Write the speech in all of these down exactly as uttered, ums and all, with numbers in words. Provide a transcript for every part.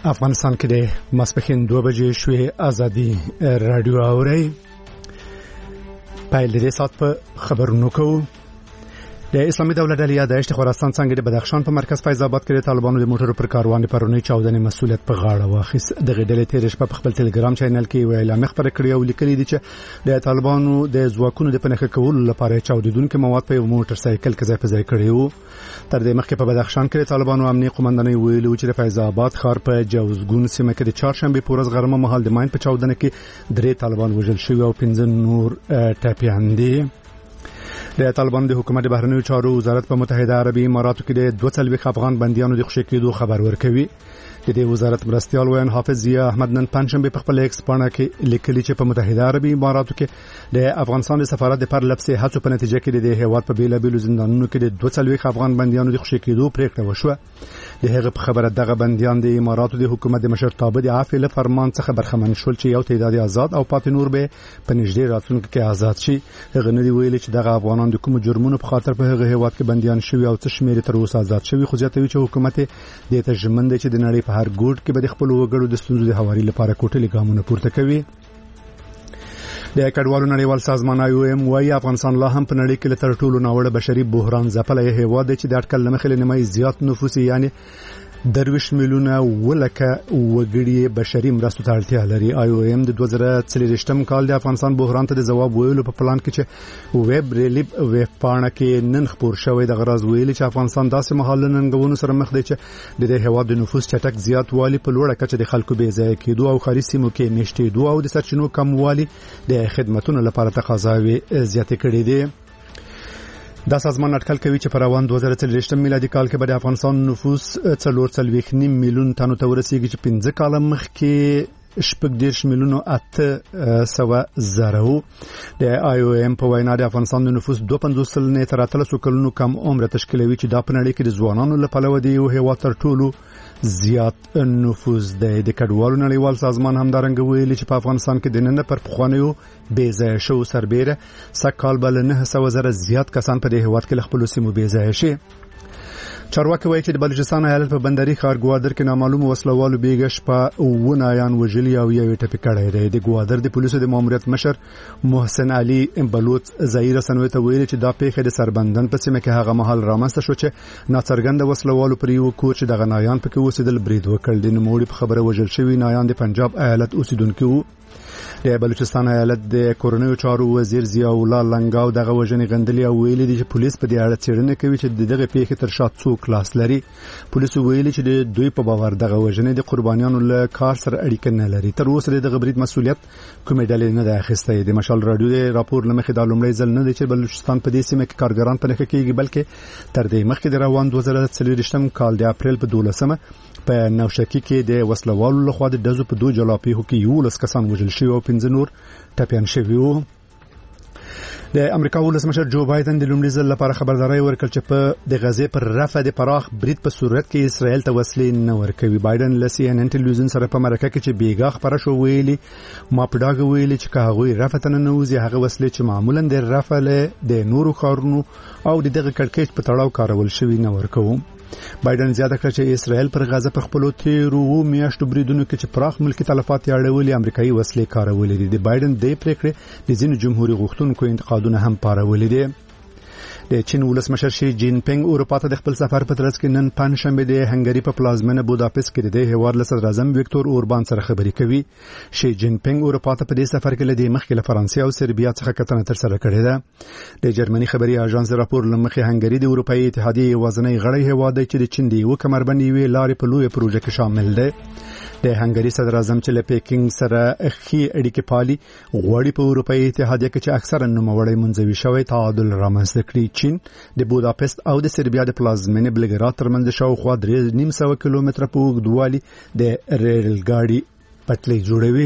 افغانستان کې د ماسپښین دوه بجې شوې ازادي رادیو اوري پایل دې سات په خبرونو کوو. د اسلامي دولت علیه د اشت خراسان څنګه د بدخشان په مرکز فیض آباد کې د طالبانو د موټرو پر کاروان پرونی چاودنې مسؤلیت په غاړه واخیست. د غډلې تیر شپه په خپل ټلګرام چینل کې ویل اعلان خبره کړې او لیکلي دي چې د طالبانو د ځواکونو د پنهخه کولو لپاره چاودیدونکو مواد په موټر سایکل کې ځای په ځای کړي وو. تر دې مخکې په بدخشان کې د طالبانو امنیتي قومندانۍ ویلي چې د فیض آباد ښار په جوزګون سیمه کې د چهارشنبه په ورځ غرمه مهال د ماین په چاودنه کې درې طالبان وژل شوي او پنځه نور ټاپیان دي. د طالبانو د حکومت بهرنیو چارو وزارت په متحده عربي اماراتو کې د دوه څلوېښت افغان بنديانو د خوشی کېدو خبر ورکوي. د دې وزارت مرستيال وین حافظ ضیا احمد نن پنځشنبه په خپل ایکس پاڼه کې لیکلي چې په متحده عربي اماراتو کې د افغانستان د سفارت د پر لپسې هڅو په نتیجه کې د هیواد په بیلابیلو زندانونو کې د دوه څلوېښت افغان بنديانو د خوشی کېدو پریکړه وشوه. د هغه په خبره دغه بنديان د اماراتو د حکومت د مشرتابه د عافیه له فرمان څخه برخمن شول چې یو تعداد آزاد او پاتې نور به په نږدې راتلونکي کې آزاد شي. هغه نه دی ویلي چې دغه افغانان د کوم جرمونو په خاطر په هغه هیواد کې بنديان شوي او څه شمېر تر اوسه آزاد شوي، خو ځاتوي چې حکومت د تجمن دی چې د نړۍ په هر ګوټ کې به د خپل وګړو د ستونزو د هواري لپاره کوټلې ګامونه پورته کوي. د کډوالو نړیوال سازمان آی او ایم وايي افغانستان لا هم په نړۍ کې تر ټولو ناوړه بشري بحران ځپلی هیواد دی چې د اټکل له مخې نیمایي زیات نفوس یعنی درویش میلیونه ولکه وګړي بشري مرستو ته اړتیا لري. آی او ایم د دوه زره څلوېښتم کال د افغانستان بحران ته د جواب ویلو په پلان کې چې ویب ریلیف ویب پاڼه کې نن خبر شوی د غراز ویلي چې افغانستان داسې مهال ننګونو سره مخ دی چې د دې هیواد د نفوس چټک زیاتوالی په لوړه کچه د خلکو بې ځای کېدو او ښاري سیمو کې میشتېدو او د سرچینو کموالی د خدماتو لپاره تقاضاوي زیاتې کړې دي. دا سازمان اټکل کوي چې په روان دوه زره څلوېښتم میلادي کال کې به د افغانستان نفوس څلور څلوېښت نیم میلیون تنو ته ورسیږي چې پنځه کاله مخکې شپږ دېرش میلیونو اته سوه زره وو. د آی او ایم په وینا د افغانستان د نفوس دوه پنځوس سلنې تر اتلسو کلونو کم عمر تشکیلوي چې دا په نړۍ کې د ځوانانو له پلوه دی یو هیواد تر ټولو زیات نفوذ دی. د کډوالو نړیوال سازمان همدارنګه ویلي چې په افغانستان کې د نن پر پخوانیو بې ځایه شو سربېره سږ کال به له نهه سوه زره زیات کسان په دې هیواد کې له خپلو سیمو بې ځایه شي. چارواکي وایي چې د بلوچستان ایالت په بندري ښار ګوادر کې نامعلوم وسلوالو بیګه شپه اووه نایان وژلي او یو ټپي کړی دی. د ګوادر د پولیسو د ماموریت مشر محسن علي بلوچ ظاهره سنوي ته ویلي چې دا پیښه د سربندن په سیمه کې هغه مهال رامنځته شو چې ناڅرګند وسلوالو پر یو کور چې دغه نایان پکې اوسېدل برید وکړ. د نوموړي په خبره وژل شوی نایان د پنجاب ایالت اوسیدونکو وو. د بلوچستان ایالت د کورنیو چارو وزیر ضیاء الله لنګاو دغه وژنې غندلې او ویلي دي چې پولیس په دې اړه څېړنه کوي چې دغه پیښې تر شا څوک لاس لري. پولیسو ویلي چې د دوی په باور دغه وژنې د قربانیانو له کار سره اړیکه نه لري. تر اوسه دغه برید مسؤلیت کومې ډلې نه ده اخیستی. د مشال رادیو د راپور لمخې دا لومړی ځل نه دی چې بلوچستان په دې سیمه کې کارګران په نښه کېږي، بلکې تر دې مخکې د روان دوه زره څلوېښتم کال د اپریل په دولسمه په نوشکی کې د وسلوالو لخوا د ډزو په دوه جلا پیښو کې یولس کسان وژل شوي او پنځه نور ټپیان شوي وو. د امریکا ولسمشر جو بایدن د لومړي ځل لپاره خبرداري ورکړه چې په د غزې پر رفع د پراخ برید په صورت کې اسرائیل ته وسلې نه ورکوي. بایدن له سی ان ان ټلویزیون سره په مرکه کې چې بیګا خبره شو ویلي ما په ډاګه ویلي چې که هغوی رفع ته نه وځي هغه وسلې چې معمولا د رفع له د نورو ښارونو او د دغه کړکېچ په تړاو کارول شوي نه ورکوم. بایدن زیاته کړه چې اسرائیل پر غزه په خپلو تیرو میاشتو بریدونو کې چې پراخ ملکی تلفات یې اړولي امریکایي وسلې کارولې دي. د بایدن د پریکړې د ځینو جمهوریت غوښتونکو انتقادونه هم پارولي دي. د چین ولسمشر شي جین پینګ اروپا ته د خپل سفر په ترڅ کې نن پنځشنبه د هنګری په پلازمینه بوداپست کې د هیواد له صدر اعظم ویکتور اوربان سره خبرې کوي. شي جین پینګ اروپا ته په دې سفر کې لدی مخکې له فرانسې او سربیا څخه کتنه تر سره کړې ده. د جرمني خبري اژانس راپور لمخې هنګری د اروپאי اتحادیې وزنۍ غړی هیواد دی چې د چین دی یو کمربند وی لارې په لوی پروژه کې شامل دی. د هنګری صدر اعظم چې له پیکینګ سره اخی اړیکې پالي غوړي په اروپאי اتحادیه کې چې اکثرا نوموړی منځوي شوی تعادل رامنځته کړي. چین د بوداپست او د سربیا د پلازمینې بلګراد ترمنځ شاوخوا درې نیم سوه کیلومتره په اوږدوالي د ریل ګاډي پټلۍ جوړوي.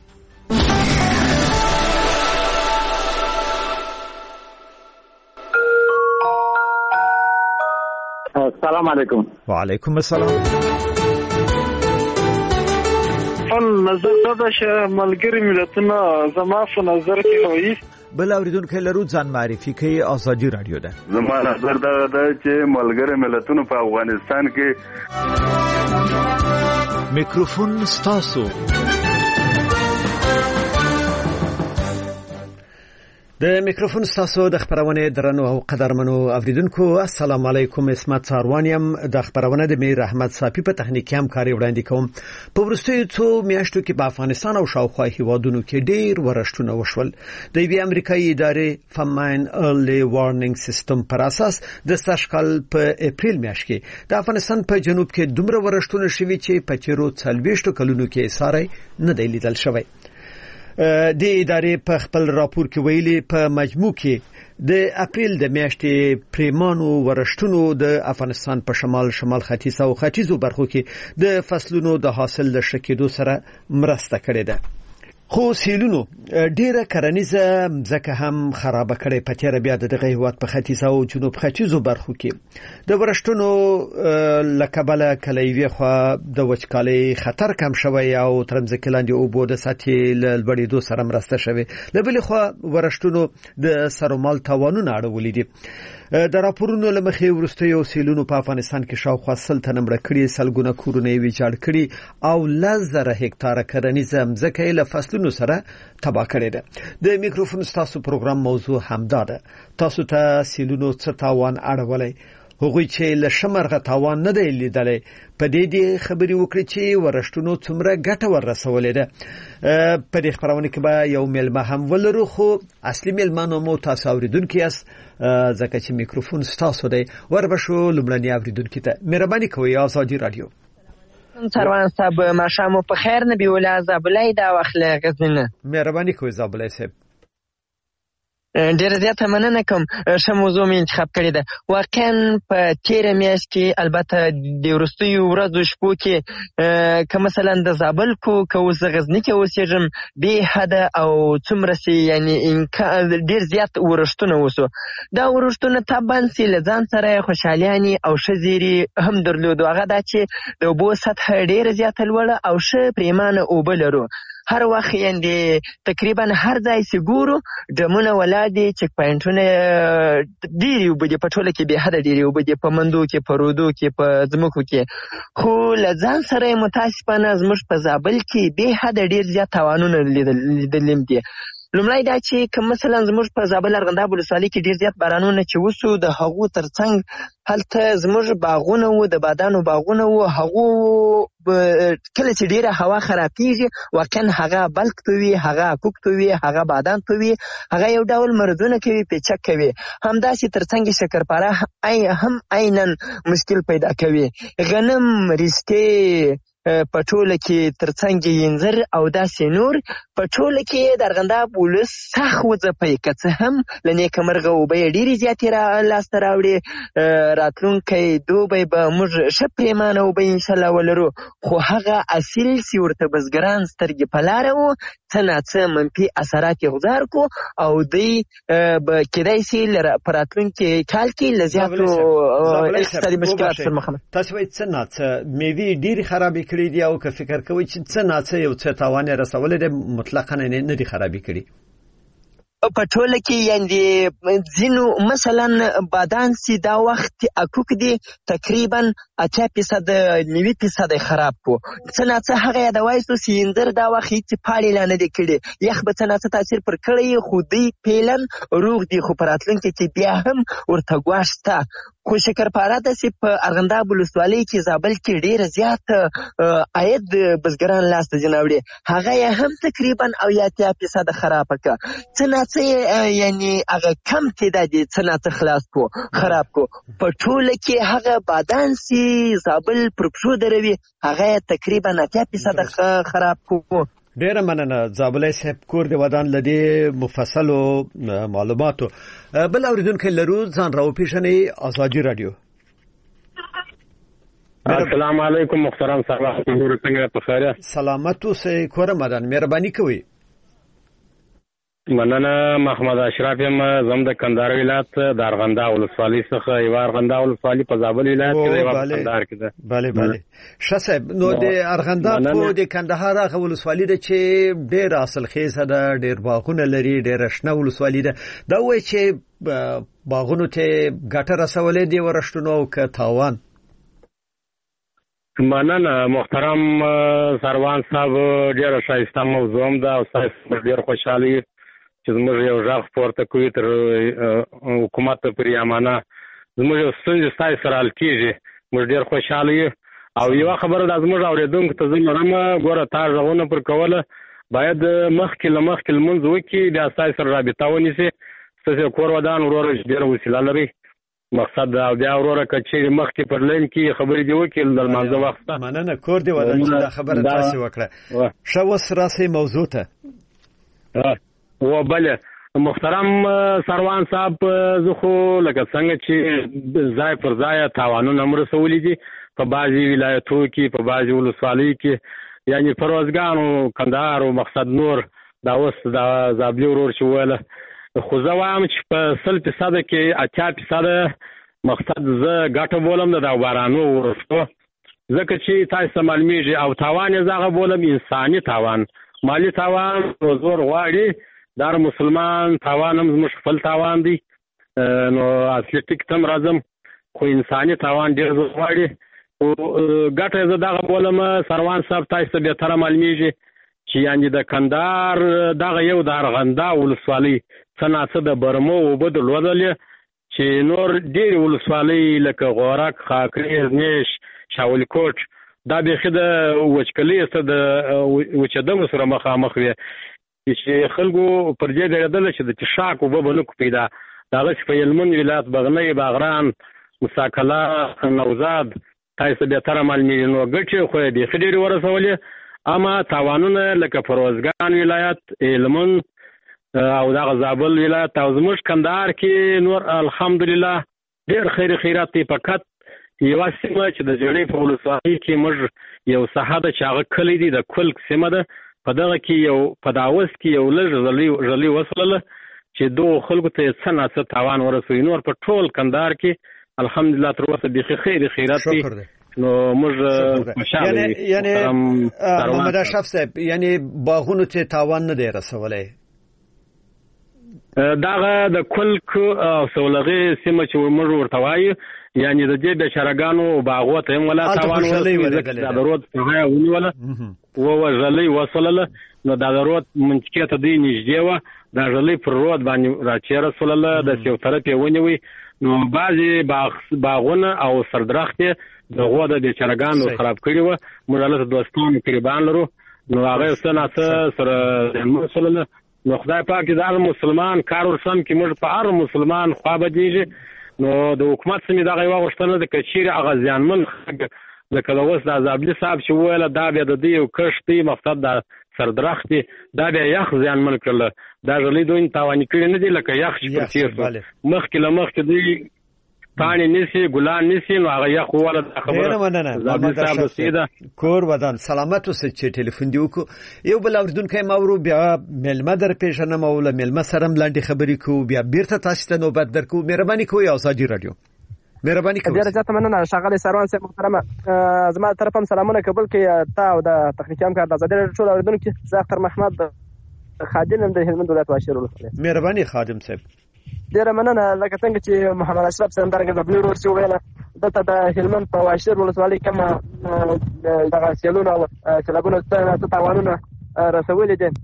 السلام علیکم. وعلیکم السلام. خپل نظر دا چې ملګری ملتونه زما په نظر کې وایي بل اوریدونکو لرو ځان معرفي کوي ازادي رادیو ده. زما نظر دا ده چې ملګری ملتونه په افغانستان کې میکروفون ستاسو. د میکروفون ستاسو د خبرونه درنو او قدرمنو اوریدونکو السلام علیکم. اسمت ساروانیم د خبرونه د میر احمد صافی په تخنیکی همکاري وړاندې کوم. په ورستیو څو میاشتو کې په افغانستان او شاوخوا هیوادونو کې ډیر ورشتونه وشول. د یوې امریکایي ادارې فماین ارلی وارنینګ سیستم پر اساس د سشکل په اپریل میاشت کې د افغانستان په جنوب کې دومره ورشتونه شوي چې په چیرو څلويشت کلونو کې ساري نه دی لیدل شوی. د ادارې په خپل راپور کې ویلي په مجموع کې د اپریل د میاشتې پریمانو ورشتونو د افغانستان په شمال شمال ختیځ او ختیځو برخو کې د فصلونو د حاصل د شکېدو سره مرسته کړې ده. خو سیلونو ډیره کرنیزه ځکه هم خراب کړي. په تیر بیا دغه هیواد په ختیځ او جنوب ختیځو برخو کې د ورشتونو لکبله کلیوي خو د وچکالۍ خطر کم شوی او ترمځکه لاندې او بو د ساتي لړبړېدو سره مرسته شوی. لبل خو ورشتونو د سرمال توانونه اړولې دي. د راپورونو لمخې ورستیو سیلونو په افغانستان کې شاوخوا سل تنه مړه کړي، سلګونه کورونه یې ویجاړ کړي او لزر هکتاره کرنیزه ځمکه له فصلونو سره تباہ کړي ده. د میکروفون ستاسو پروګرام موضوع همدا ده. تاسو ته سیلونو څه تاوان اړولای، هغوی چې له شمرغه تاوان نه دی لیدلې، په دې دې خبري وکړي چې ورشتونو څومره ګټه ورسولې ده. په دې خبرونه کې به یو ملما هم ولرو، خو اصلي ملمانو مو تاسو اوریدونکو یاست ځکه چې میکروفون ستاسو دی. وربشو لمړنی اوریدونکو ته مهرباني کوئ. آزادي رادیو سروان صاحب ماشامو په خیر نبی ولا زابلای دا واخله غزنه. مهرباني کوئ زابلای صاحب. ډیر زیاته مننه کوم. ښه موضوع مې انتخاب کړې ده. واقعا په تیر میاشت کې البته د ورستیو ورځو شپو کې که مثلا د زابل کو که اوس غزنی کې اوسېږم به حد او څومره سي یعنی ډیر زیات ورشتونه وسو. دا ورشتونه طبعا سي لزان سره خوشحالياني او شزيري هم درلود. هغه دا چې د اوبو سطح ډیر زیات لوړه او ښه پریمانه اوبه لرو. هر وخت یعنی تقریبا هر ځای سګورو ډمونه ولادي، چک پاینټونه ډیری وبدي، په ټوله کې به حد ډیری وبدي، په مندو کې، په رودو کې، په ځمکو کې. خو لزان سره متاسفانه زموږ په زابل کې به حد ډیر زیات تاوانونه لیدل دي. لومړی دا چې کوم مثلا زموږ په زابل ارغنداب ولسوالۍ کې ډیر زیات بارانونه چې وسو، د هغو ترڅنګ هلته زموږ باغونه وو، د بادانو باغونه وو. هغو کله چې ډیره هوا خرابېږي واقعا هغه بلک توي، هغه کوک توي، هغه بادام توي، هغه یو ډول مرزونه کوي، پیچک کوي. همداسې ترڅنګ شکرپاره هم عیناً مشکل پیدا کوي. غنم، ریستې په ټوله کې ترڅنګ ینځر او داسې نور په ټوله کې د ارغنداب ولس سخت وځپي. که څه هم له نیکه مرغه اوبه یې ډېرې زیاتې لاسته راوړي. راتلونکی دوبی به موږ ښه پرېمانه اوبه انشاءالله ولرو، خو هغه اصیل سي ورته بزګران سترګې په لاره وو، څه ناڅه منفي اثرات یې غذار کو او دوی به کیدای سي په راتلونکي کال کې له زیاتو اقتصادي مشکلاتو سره مخامخ. تاسو وایئ څه ناڅه مېوې ډېرې خرابې کړي دي او که فکر کوئ چې څه ناڅه یو څه تاوان یې رسولی دی، مطلقاً نه دي خرابې کړي. په ټوله کې یعنې ځینو مثلا بادان سي دا وخت اکوک دي تقریبا اتیا فیصد نوي فیصد خراب کو. څه ناڅه هغه یادوای سو سیندر دا وخت هیڅ پاړې لا نه دي کړي، یخ به څه ناڅه تاثیر پر کړی، خو دوی پیلن روغ دي. خو په راتلونکي کې بیا هم ورته ګواښ شته. خو شکرپاره داسې په ارغنداب ولسوالۍ کې زابل کې ډېره زیات عاید بزګران لاسته ځي راوړي، هغه یې هم تقریبا اویا اتیا فیصده خرابه کړه. څه ناڅه یعنې هغه کم تعداد یې څه ناڅه خلاص کو خراب کو. په ټوله کې هغه بادان سي زابل پر پښو دروي، هغه یې تقریبا اتیا فیصده خراب کو. ډیره مننه زابلای صاحب کور دی ودان لدی مفصلو معلوماتو. بل اوریدونکو لرو ځان راو پیښنې آزادي رادیو. السلام علیکم محترم صاحب، څنګه په خیر؟ سلامت اوسئ کور مدان، مهرباني کوئ. مننه. محمد اشرف یم، زم د کندهار ولایت د ارغنداب ولسوالۍ څخه. یو ارغنداب ولسوالۍ په زابل ولایت کې دی، یو کندهار کې ده. bale bale شاسب نو د ارغنداب په د کندهار هغه ولسوالۍ ده چې ډېر اصل خیزه ده، ډېر باغونه لري، ډېر شنه ولسوالۍ ده. دا وایي چې باغونو ته ګټه رسولې دی ورشتونو او که تاوان؟ مننه محترم سروان صاحب، ډیره ښایسته موضوع هم ده او تاسو ډیر خوشاله یو چې زموږ یو غږ پورته کوي تر حکومت پورې امانه زموږ یو ستونزې ستاسو سره حل کېږي. موږ ډیر خوشاله یو او یوه خبره ده زموږ اورېدونکو ته زه لرم، ګوره تا غږونه پر کوله باید مخکې له مخکې لمونځ وکړي، بیا ستاسو سره رابطه ونیسي. ستاسو کور ودان وروره ډېره وسیله لري، مقصد دا بیا وروره که چیرې مخکې پر لین کې خبرې دې وکړي د لمانځه وخت ته. مننه کور دې ودان چې دا خبره تاسې وکړه. ښه اوس راسئ موضوع ته. و بله محترم سروان صاحب، زه خو لکه څنګه چې ځای پر ځای تاوانونه م رسولي دي په بعضې ولایتونو کې، په بعضې ولسوالیو کې، یعنې په روزګانو کندهار او مقصد نور دا اوس دا زابلي ورور چې وویله، خو زه وایم چې په سل فیصده کې اتیا فیصده مقصد زه ګټه بولم د دا بارانو وروسته، ځکه چې تاسو ته معلومیږي او تاوان یې زه هغه بولم انساني تاوان، مالي تاوان زور غواړي، دا مسلمان تاوان هم زموږ خپل تاوان دی، نو اتلټیک ته هم راځم خو انساني تاوان ډېر زور غواړي. خو ګټه یې زه دغه بولم سروان صاحب، تاسو ته بهتره معلومیږي چې یعنې د کندهار دغه یو د ارغنده ولسوالۍ څه ناڅه د برمو اوبه درلودلې چې نور ډېرې ولسوالۍ لکه غورک، خاکریز، نیش، شاولکوټ دا بیخي د وچکلۍ سره د وچېدنو سره مخامخ وې چې خلکو پر دې ډېرېدله چې د څښاک اوبه به نه کو پیدا. دغسې په هلمند ولایت بغنۍ، باغران، مساکله، نوزاد تاسو ته بهتره معلومیږي، نو ګټې خو یې بیخي ډېرې ورسولې، اما تاوانونه لکه په روزګان ولایت، هلمند او دغه زابل ولایت او زموږ کندهار کې نور الحمدلله ډېر خیر خیرات دی. فقط یوه سیمه چې د جړۍ په ولسوالۍ کې موږ یو ساحه ده چې هغه کلی دی، د کلک سیمه ده، په دغه کې یو په داوس کې یو لږ ژلۍ وسولله چې دغو خلکو ته یې څه ناڅه تاوان ورسوي. نور په ټول کندهار کې الحمدلله تر اوسه بیخي خیر خیرات دی. نو موږ خوشاله یو. یعنی محمد اشرف صاحب، یعنی باغونو ته تاوان نه دی رسولی؟ دغه د کلک او سولغې سیمه چې موږ ورته وایو، یعنې د دې بیچارهګانو باغو ته هم ولا تاوان ورسوي، ځکه دا د رود څخه ونیوله ووه ژلۍ وسولله، نو دا د رود منطقې ته دوی نږدې وه، دا ژلۍ پر رود باندې راچېره سولله، داسې یو طرف یې ونیوی، نو بعضې باغونه او سردرخت یې د غوا د بیچارهګانو خراب کړي وه. موږ هلته دوستان قریبان لرو، نو هغه یو څه ناڅه سره زیانمن سولله. نو خدای پاک د هر مسلمان کار ورسم کې موږ په هر مسلمان خوا بدېږي. نو د حکومت څخه مې دغه یوه غوښتنه ده که چیرې هغه زیانمن خلک لکه د اوس د عزابلي صاحب چې وویله دا بیا د دوی یو کښت دی، مقصد دا سردرخت دی، دا بیا یخ زیانمن کړله، دا ژلۍ دوی تاواني کړي نه دي لکه یخ چې پر تېر شو، مخکې له مخکې دوی پاڼې نیسي ګلان نیسي، نو هغه یخ وواله دا خبره زابلي صاحب رسېده. کور ودان سلامت اوسئ چې ټلیفون دې وکړو. یو بل اورېدونکی ما ورو بیا میلمه در پېژنم او له میلمه سره هم لنډې خبرې کوو، بیا بېرته تاسو ته نوبت درکوو. مهرباني کوئ ازادي راډیو مهرباني کوئ. ډېره زیاته مننه ښاغلی سروان صاحب محترمه، زما د طرفه هم سلامونه کابل کې تا او د تخنیکي همکار د ازادي راډیو ټول اورېدونکي. زه اختر محمد خادم یم د هلمند ولایت واشیر ولسوالۍ. مهرباني خادم صاحب. ډېره مننه. لکه څنګه چې محمد اشرف صاحب همدارنګه زابلي ورور چې وویله، دلته د هلمند په واشیر ولسوالۍ کې هم دغه سیلونه او سیلابونه څه تاوانونه رسولي دي،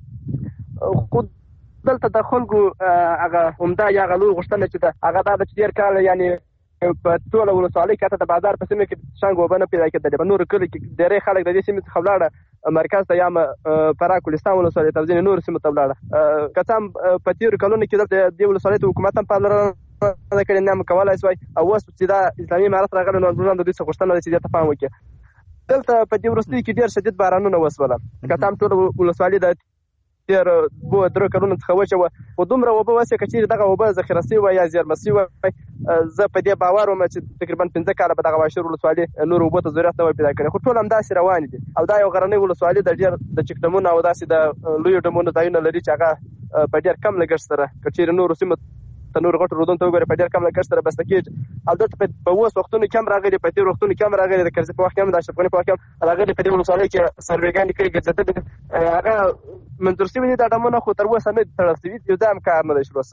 خو دلته د خلکو هغه عمده یا هغه لوی غوښتنه چې ده هغه دا ده چې ډېر کال یعنې په ټوله ولسوالۍ کې حتی د بازار په سیمه کې شنګ اوبه نه پیدا کېدلې. په نورو کلیو کې ډېری خلک د دې سیمې څخه ولاړه مرکز ته یا هم فراه کوهستان ولسوالۍ ته او ځینې نورو سیمو ته ولاړه. که څه هم په تېرو کلونو کې دلته دې ولسوالۍ ته حکومت هم پاملرنه نه کړې، نه هم کولی شوی، او اوس چې دا اسلامي امارت راغلی نو نوران د دوی څخه غوښتنه ده چې دې ته پام وکړي. دلته په دې وروستیو کې ډېر شدید بارانونه وسوله، که څه هم ټوله ولسوالۍ د تېر دوه درې کلونو څخه وچه وه، خو دومره اوبه وسوې که چېرې دغه اوبه ذخیره سوي وای یا زیرمه سوي وای، زه په دې باور وم چې تقریبا پنځه کاله به دغه واشیر ولسوالۍ نورو اوبو ته ضرورت نه وای پیدا کړی، خو ټول همداسې روانې دي. او دا یو غرنۍ ولسوالۍ د ډېر د چک ډمونو او داسې د لویو ډمونو ځایونه لري چې هغه په ډېر کم لګښت سره که چېرې نورو سیمو ته نور غټو رودونو ته وګورئ په ډېر کم لګښت سره بسته کېږي. او دلته په اوس وختونو کې هم راغلي، په تېرو وختونو کې هم راغلي، د کرزي په وخت کې هم د اشرف غني په وخت کې هم راغلي، په دې ولسوالۍ کې سروېګانې کړي ګرځېدلي، هغه منظور شوي دي دا ډمونه، خو تر اوسه نه دي تړل شوي، یو ځای هم کار نه دی شروع شوی.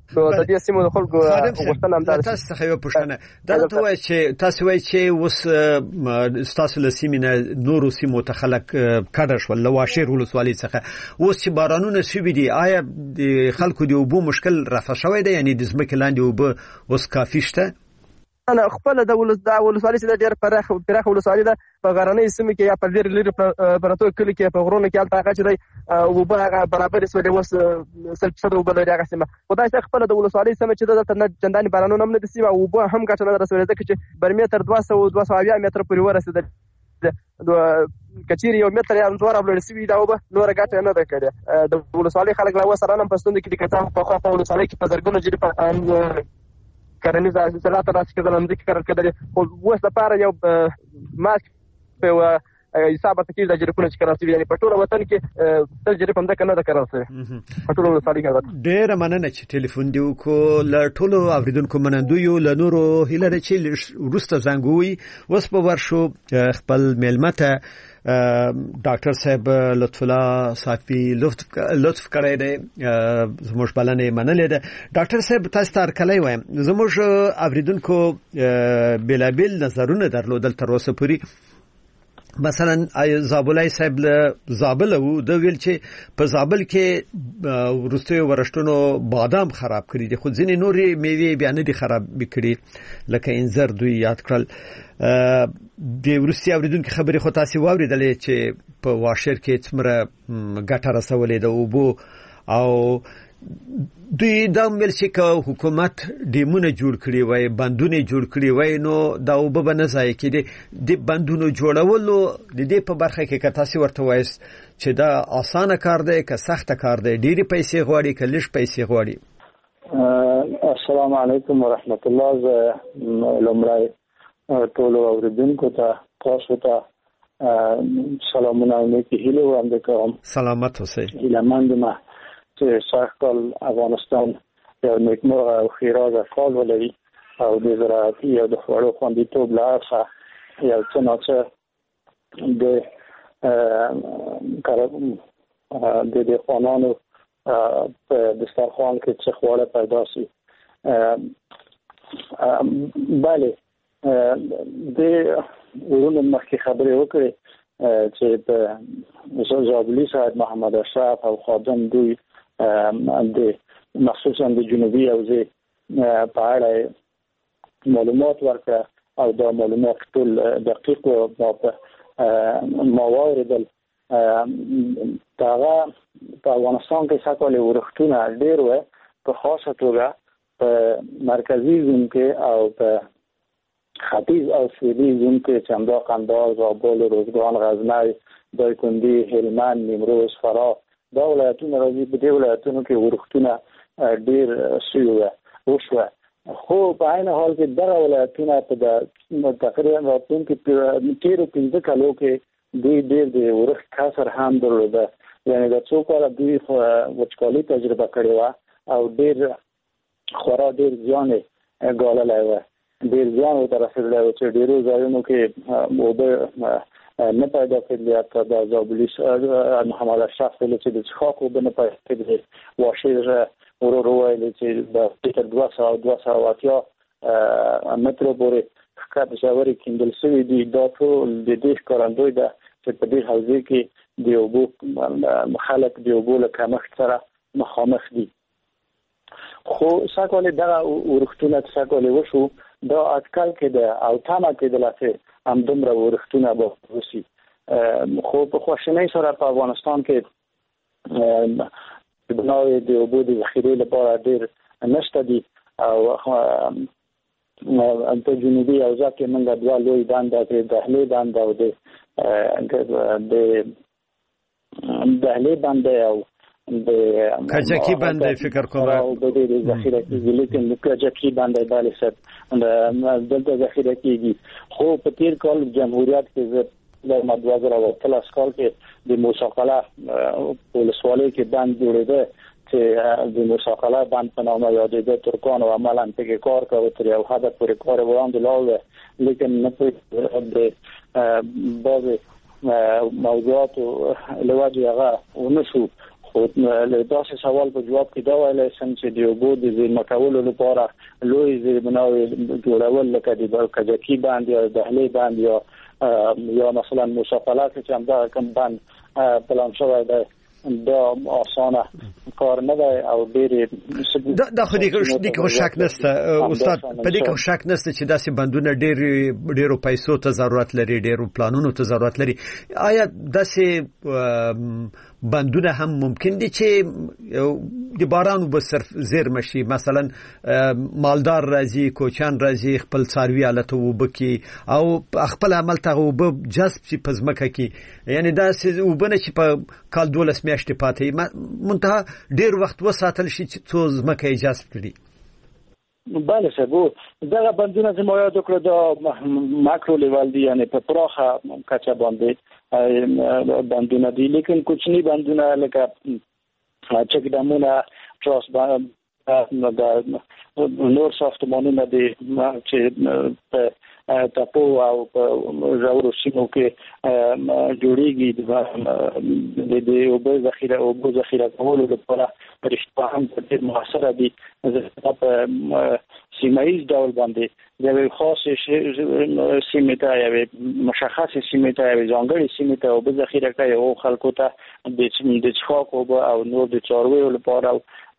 نو د دې سیمو د خلکو غوښتنه هم ده. تاسو څه یو پوښتنه دا ته وایي چې تاسو وایي چې اوس تاسو له سیمینه نورو سیمو ته خلک کډه شول له واشیر ولسوالۍ څخه اوس چې بارانونه شوي دي آیا د خلکو د اوبو مشکل رفع شوی دی یعنی د ځمکې لاندې اوبه اوس کافي شته؟ انا خپل د ولسوالۍ چې د ډېر پراخ پراخ ولسوالۍ ده په غرنۍ سیمه کې یا په ډېر لري پراتو کلی کې په غرونو کې الته هغه چې دی اوبه هغه برابر سوي اوس سل فیصد اوبه لري هغه سیمه. خدای څخه خپل د ولسوالۍ سیمه چې د تر چنداني بارانونه هم نه دي سیمه اوبه هم ګټه نه رسولې ځکه چې برمیټر دوه سوه دوه سوه اویا متر پورې ورسېدل. د کچيري یو متر یا دوه رابل سوي دا اوبه نور ګټه نه ده کړې. د ولسوالۍ خلک لا وسره نن پښتون کې د کتاب په خوا په ولسوالۍ کې په درګونو جری په کرنیزه حاصلات راځي کله هم ذکر کړل خو اوس لپاره یو ماس په حساب ته کې د جریپونو چې کراوي یعنی په ټول وطن کې تل جریپ هم ده کنه ده کراوي په ټول ولسوالۍ کې. ډېر مننه چې ټلیفون دی وکړو له ټولو اوریدونکو منندو یو له نورو هیله چې ورسته زنګوي اوس په ورشو خپل ملمته ډاکټر صاحب لطف الله صافي لطف لطف کړی دی زموږ بلنې منلې ده. ډاکټر صاحب تاسو ته کله وایم زموږ اوریدونکو بلابل نظرونه درلودل تر اوسه پورې مثلا زابلای صاحب له زابل وو د ویل چې په زابل کې ورستي ورشتونو بادام خراب کړی دي خو ځینې نورې میوې بیا نه دي خراب کړي لکه انځر دوی یاد کړل. د ورستي اوریدونکو خبرې خو تاسو واوریدلې چې په واشر کې څومره ګټه رسولې ده وبو او دوی دا مل چې که حکومت ډیمونه جوړ کړي وای بندونه جوړ کړي وای نو دا وب به نه ځای کېدي د بندونو جوړولو د دې په برخه کې که تاسو ورته وایست چې دا اسانه کار دی که سخت کار دی ډېری پیسې غواړي که لږ پیسې غواړي؟ السلام علیکم ورحمت الله. لومړی ټول اوریدونکو ته تاسو ته سلامونه او نیکی هیله وړاندې کوم. سلامت اوسئ. هیله‌مند یم چې سږکال افغانستان یو نیکمرغه او ښېرازه کال ولري او د زراعتي او د خوړو خوندیتوب له اړخه یو څه ناڅه د د دهقانانو په دسترخوان کې څه خواړه پیدا شي. بله د ورونو مخکې خبرې وکړې چې په زابلي صاحب محمد اشرف او خادم دوی د مخصوصا د جنوبي حوزې په اړه معلومات ورکړه او دا معلومات ټول دقیق او ما واوریدل. هغه په افغانستان کې ساکوالي ورښتونه ډېر و په خاصه توګه په مرکزي زون کې او په ختیځ او سویلي زون کې چې همدا قندهار، زابل، روزګان، غزنی، دایکنډي، هلمند، نیمروز، فراه دا ولایتونه راځي. په دې ولایتونو کې ورښتونه ډېر شوي وشوه خو په عین حال کې دغه ولایتونه په تقریبا راتلونکي تېرو پنځه کالو کې دوی ډېر د ورښت کسر هم درلوده یعنی د څو کاله دوی وچکالي تجربه کړې وه او ډېر خورا ډېر زیان یې ګاللی وه. ډېر زیان ورته رسېدلی و چې ډېرو ځایونو کې اوبه نه پیدا کېدلې. حتی د زابلي محمد اشرف ویلي چې د څښاک اوبه نه پیدا کېدلې. واشیر ورور وویلې چې د تر دوه سوه دوه سوه اتیا مترو پورې ښکته ژورې کیندل شوي دي. دا ټول د دې ښکارندوی ده چې په دې حوزې کې د اوبو خلک د اوبو له کمښت سره مخامخ دي. خو سږکال دغه ورښتونه چې سږکال وشو دا اټکل کېده او تمه کېدله چې همدومره ورښتونه به وشي. خو په خواشینۍ سره په افغانستان کې بناوې د اوبو د ذخیرې لپاره ډېر نشته دي او په جنوبي حوزه کې موږ دوه لوی بنده کې دهلې بنده او د دهلې بنده او د کجکی بنده فکر کوم او د دې ذخیره کې لیکن د کجکی بنده باندې ست دلته ذخیره کېږي. خو په تیر کال جمهوریت کې د مدوازر او تلاس کال کې د موساقله ولسوالۍ کې بند جوړېده چې د موساقله بند په نامه یادېده. ترکان او عملاً پکې کار کوي تر یو حد پورې کار وړاندې لاړ لیکن نه په د بعض موضوعات لوجه هغه ونشو. خو له تاسو سوال په جواب کې دا ویل سم چې د اوبو د زیرمه کولو لپاره لوی زیرمناوي جوړول لکه د کجکی باندې یا دهلي باندې یا یا مثلا مسافلات چې هم دا کم باندې پلان شوی دی دا آسانه کار نه دی او ډېر دا خو دې کې شک نشته استاد په دې کې شک نشته چې داسې بندونه ډېر ډېرو پیسو ته ضرورت لري ډېرو پلانونو ته ضرورت لري آیا داسې بندونه هم ممکن دي چې د باران به صرف زیر مشي مثلا مالدار راځي کوچان راځي خپل څاروي حالت وبکي او خپل عمل ته وب جذب شي پزمکه کی یعنی دا وبنه چې په کال دولس میاشتې پاتې منتها ډیر وخت وساتل شي چې څو زمکه جذب کړي بله سبو دغه بندونه چې ما یاد کړو د ماکرو لیول دي یعنی په پراخه کچه باندې بندونه دي لیکن کوچنی بندونه لکه چک ډامونه تراس باندې نور ساختمانونه دي چې په تاسو او په ژورو سیمو کې جوړیږي د د اوبو ذخیره اوبو ذخیره کولو لپاره پرشتہ هم ډېر موثر دي په سیمایي ډول باندې د خاص سیمه ته یا مشخص سیمه ته یا ځانګړي سیمه ته اوبو ذخیره کوي او خلکو ته د د څښاک اوبو او نور د څارویو لپاره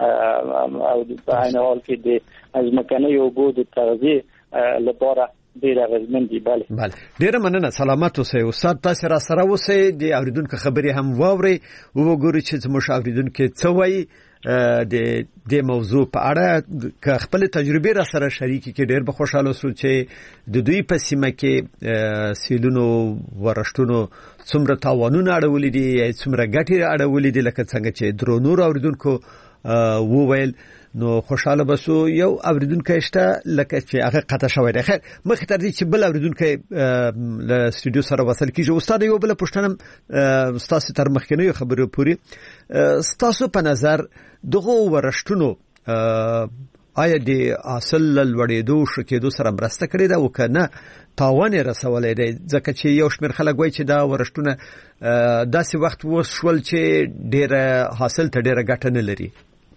او په عین حال کې د ازمکني اوبو د تغذیه لپاره ډیر غزمن دی بله بله ډیر مننه سلامت اوسئ استاد تاسو را سره اوسئ د اوریدونکو خبري هم واوري او وګورئ چې زموږ اوریدونکو څه وایي د د موضوع په اړه که خپل تجربه را سره شریکي کې ډیر به خوشاله شو چې د دوی په سیمه کې سیلونو ورشتونو څومره تاوانونه اړولې دي څومره ګټې اړولې دي لکه څنګه چې درونو اوریدونکو وویل نو خوشاله بسو یو اوریدونکو شته لکه چې هغه قطع شوی دی خیر مخ تر دې چې بل اوریدونکو له استودیو سره وصل کیږي استاد یو بل پښتنه استاد تر مخکنی خبرو پوری استاسو په نظر دغه ورشتونو آیا د اصل لوړېدو شکېدو سره مرسته کړې ده او کنه تاوان رسولې دی ځکه چې یو شمېر خلک وایي چې دا ورشتونه داسې وخت وشول چې ډېره حاصل ته ډېره ګټه نه لري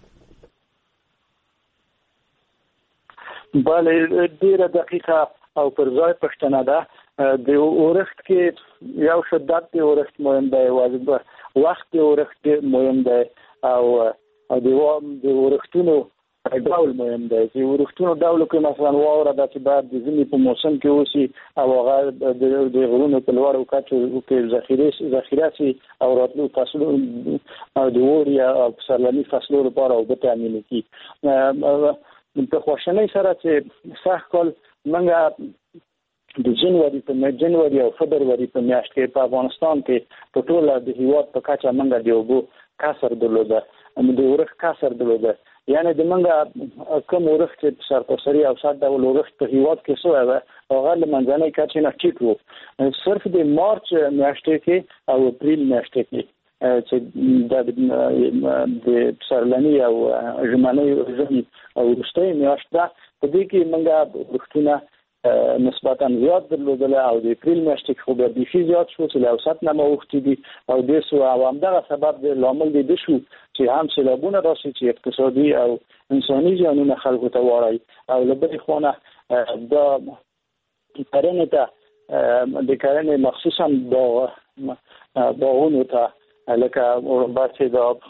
بله ډیره دقیقه او پر ځای پښتنه ده د اورښت کې یو شدت د اورښت مهم دی واجب وخت د اورښت مهم دی او د د اورښتونو ډول مهم دی چې اورښتونو ډول کې مثلا واوره د چې بعد د ژمي په موسم کې اوسي او هغه د غرونو په لوړو کچو کې ذخیره ذخیره سي او راتلو فصلو او د اوریا او پسرلني فصلو لپاره او د تامین کی په خوشنۍ سره چې سخت کول منګه د جنوري په جنوري او فبروري په میاشت کې په افغانستان کې په ټول د هیواد په کچه منګه دی وګو کسر درلوده د ورخ کسر درلوده یعنی د منګه کوم ورخ چې سرتاسري او صد ډول ورخ په هیواد کې سو هغه د منځنۍ کچې نه ټیټ وو صرف د مارچ میاشت کې او اپریل میاشت کې چې د د سرلنی او ژمنۍ ژمي او وروستۍ میاشت ده په دې کې موږ وختونه نسبتا زیات درلودل او د اپریل میاشت کې خو به ډېر زیات شو چې له اوسط نه وخت دي او د سو عوامدغه سبب د لامل دي شو چې هم سیلابونه راشي چې اقتصادي او انساني زیانونه خلکو ته واړي او له بلې خونه د کرنې ته د کرنې مخصوصا با باغونو ته لکه اورباسي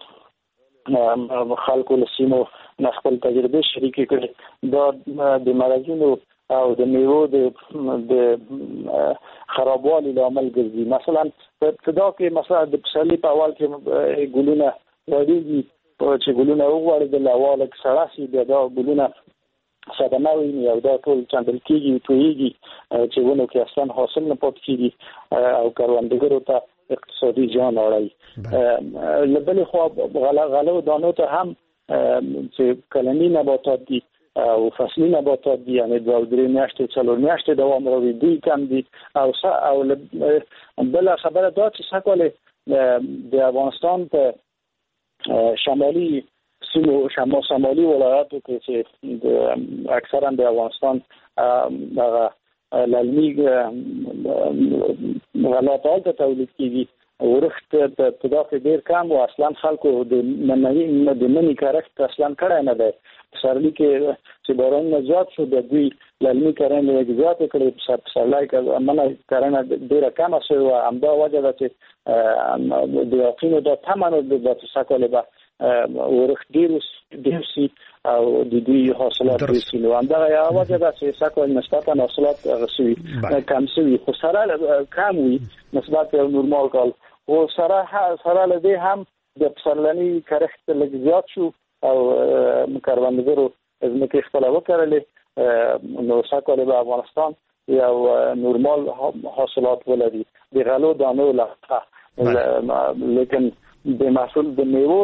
د خلکو له سیمو خپل تجربه شریکې کړي دا د مرزونو او د میوو د خرابوالي لامل ګرځي مثلا په ابتدا کې مثلا د پسرلي په اول کې ګلونه وړيږي چې ګلونه وغوړېدل اول کې سړه سي بیا دا ګلونه صدمه ویني او دا ټول چاندل کېږي تویږي چې ونه کې اصلا حاصل نه پات کېږي او کروندګرو ته اقتصادي زیان اړوي لبل خو غلا غلو دانو ته هم چې کلمي نباتات دي او فصلي نباتات دي یعنی د درې میاشتې څلور میاشتې دوام لري دوی کم دي او او بل خبره دا چې څنګه د افغانستان په شمالي سیمو شمال شمالي ولایاتو کې چې اکثرا د افغانستان دغه لالمی غلات حالت تولید کیږي ورښت په دغه ډیر کم او اصلا خلکو د منني د منني کارکټ اصلا کړه نه ده سرلی کې چې باران نه زیات شو د دوی لالمي کارنه یې زیات کړي په سرلای کې مننه کارنه ډیره کم شو او همدا وجه ده چې د یقین د تمام د تاسو به ورښت ډیر ډیر سي او د دې حاصلات ډیر سي نو همدا یا وجه ده چې ساکو نسبتا حاصلات غسوي کم شوي خو سره کم وي نسبت یو نورمال کال او سره سره لدی هم د پسرلنی کارښت لږ زیات شو او کاروانګرو ځمکې خپل وکړلې نو ساکو له افغانستان یو نورمال حاصلات ولري د غلو دانو لخوا لیکن د محصول د میوو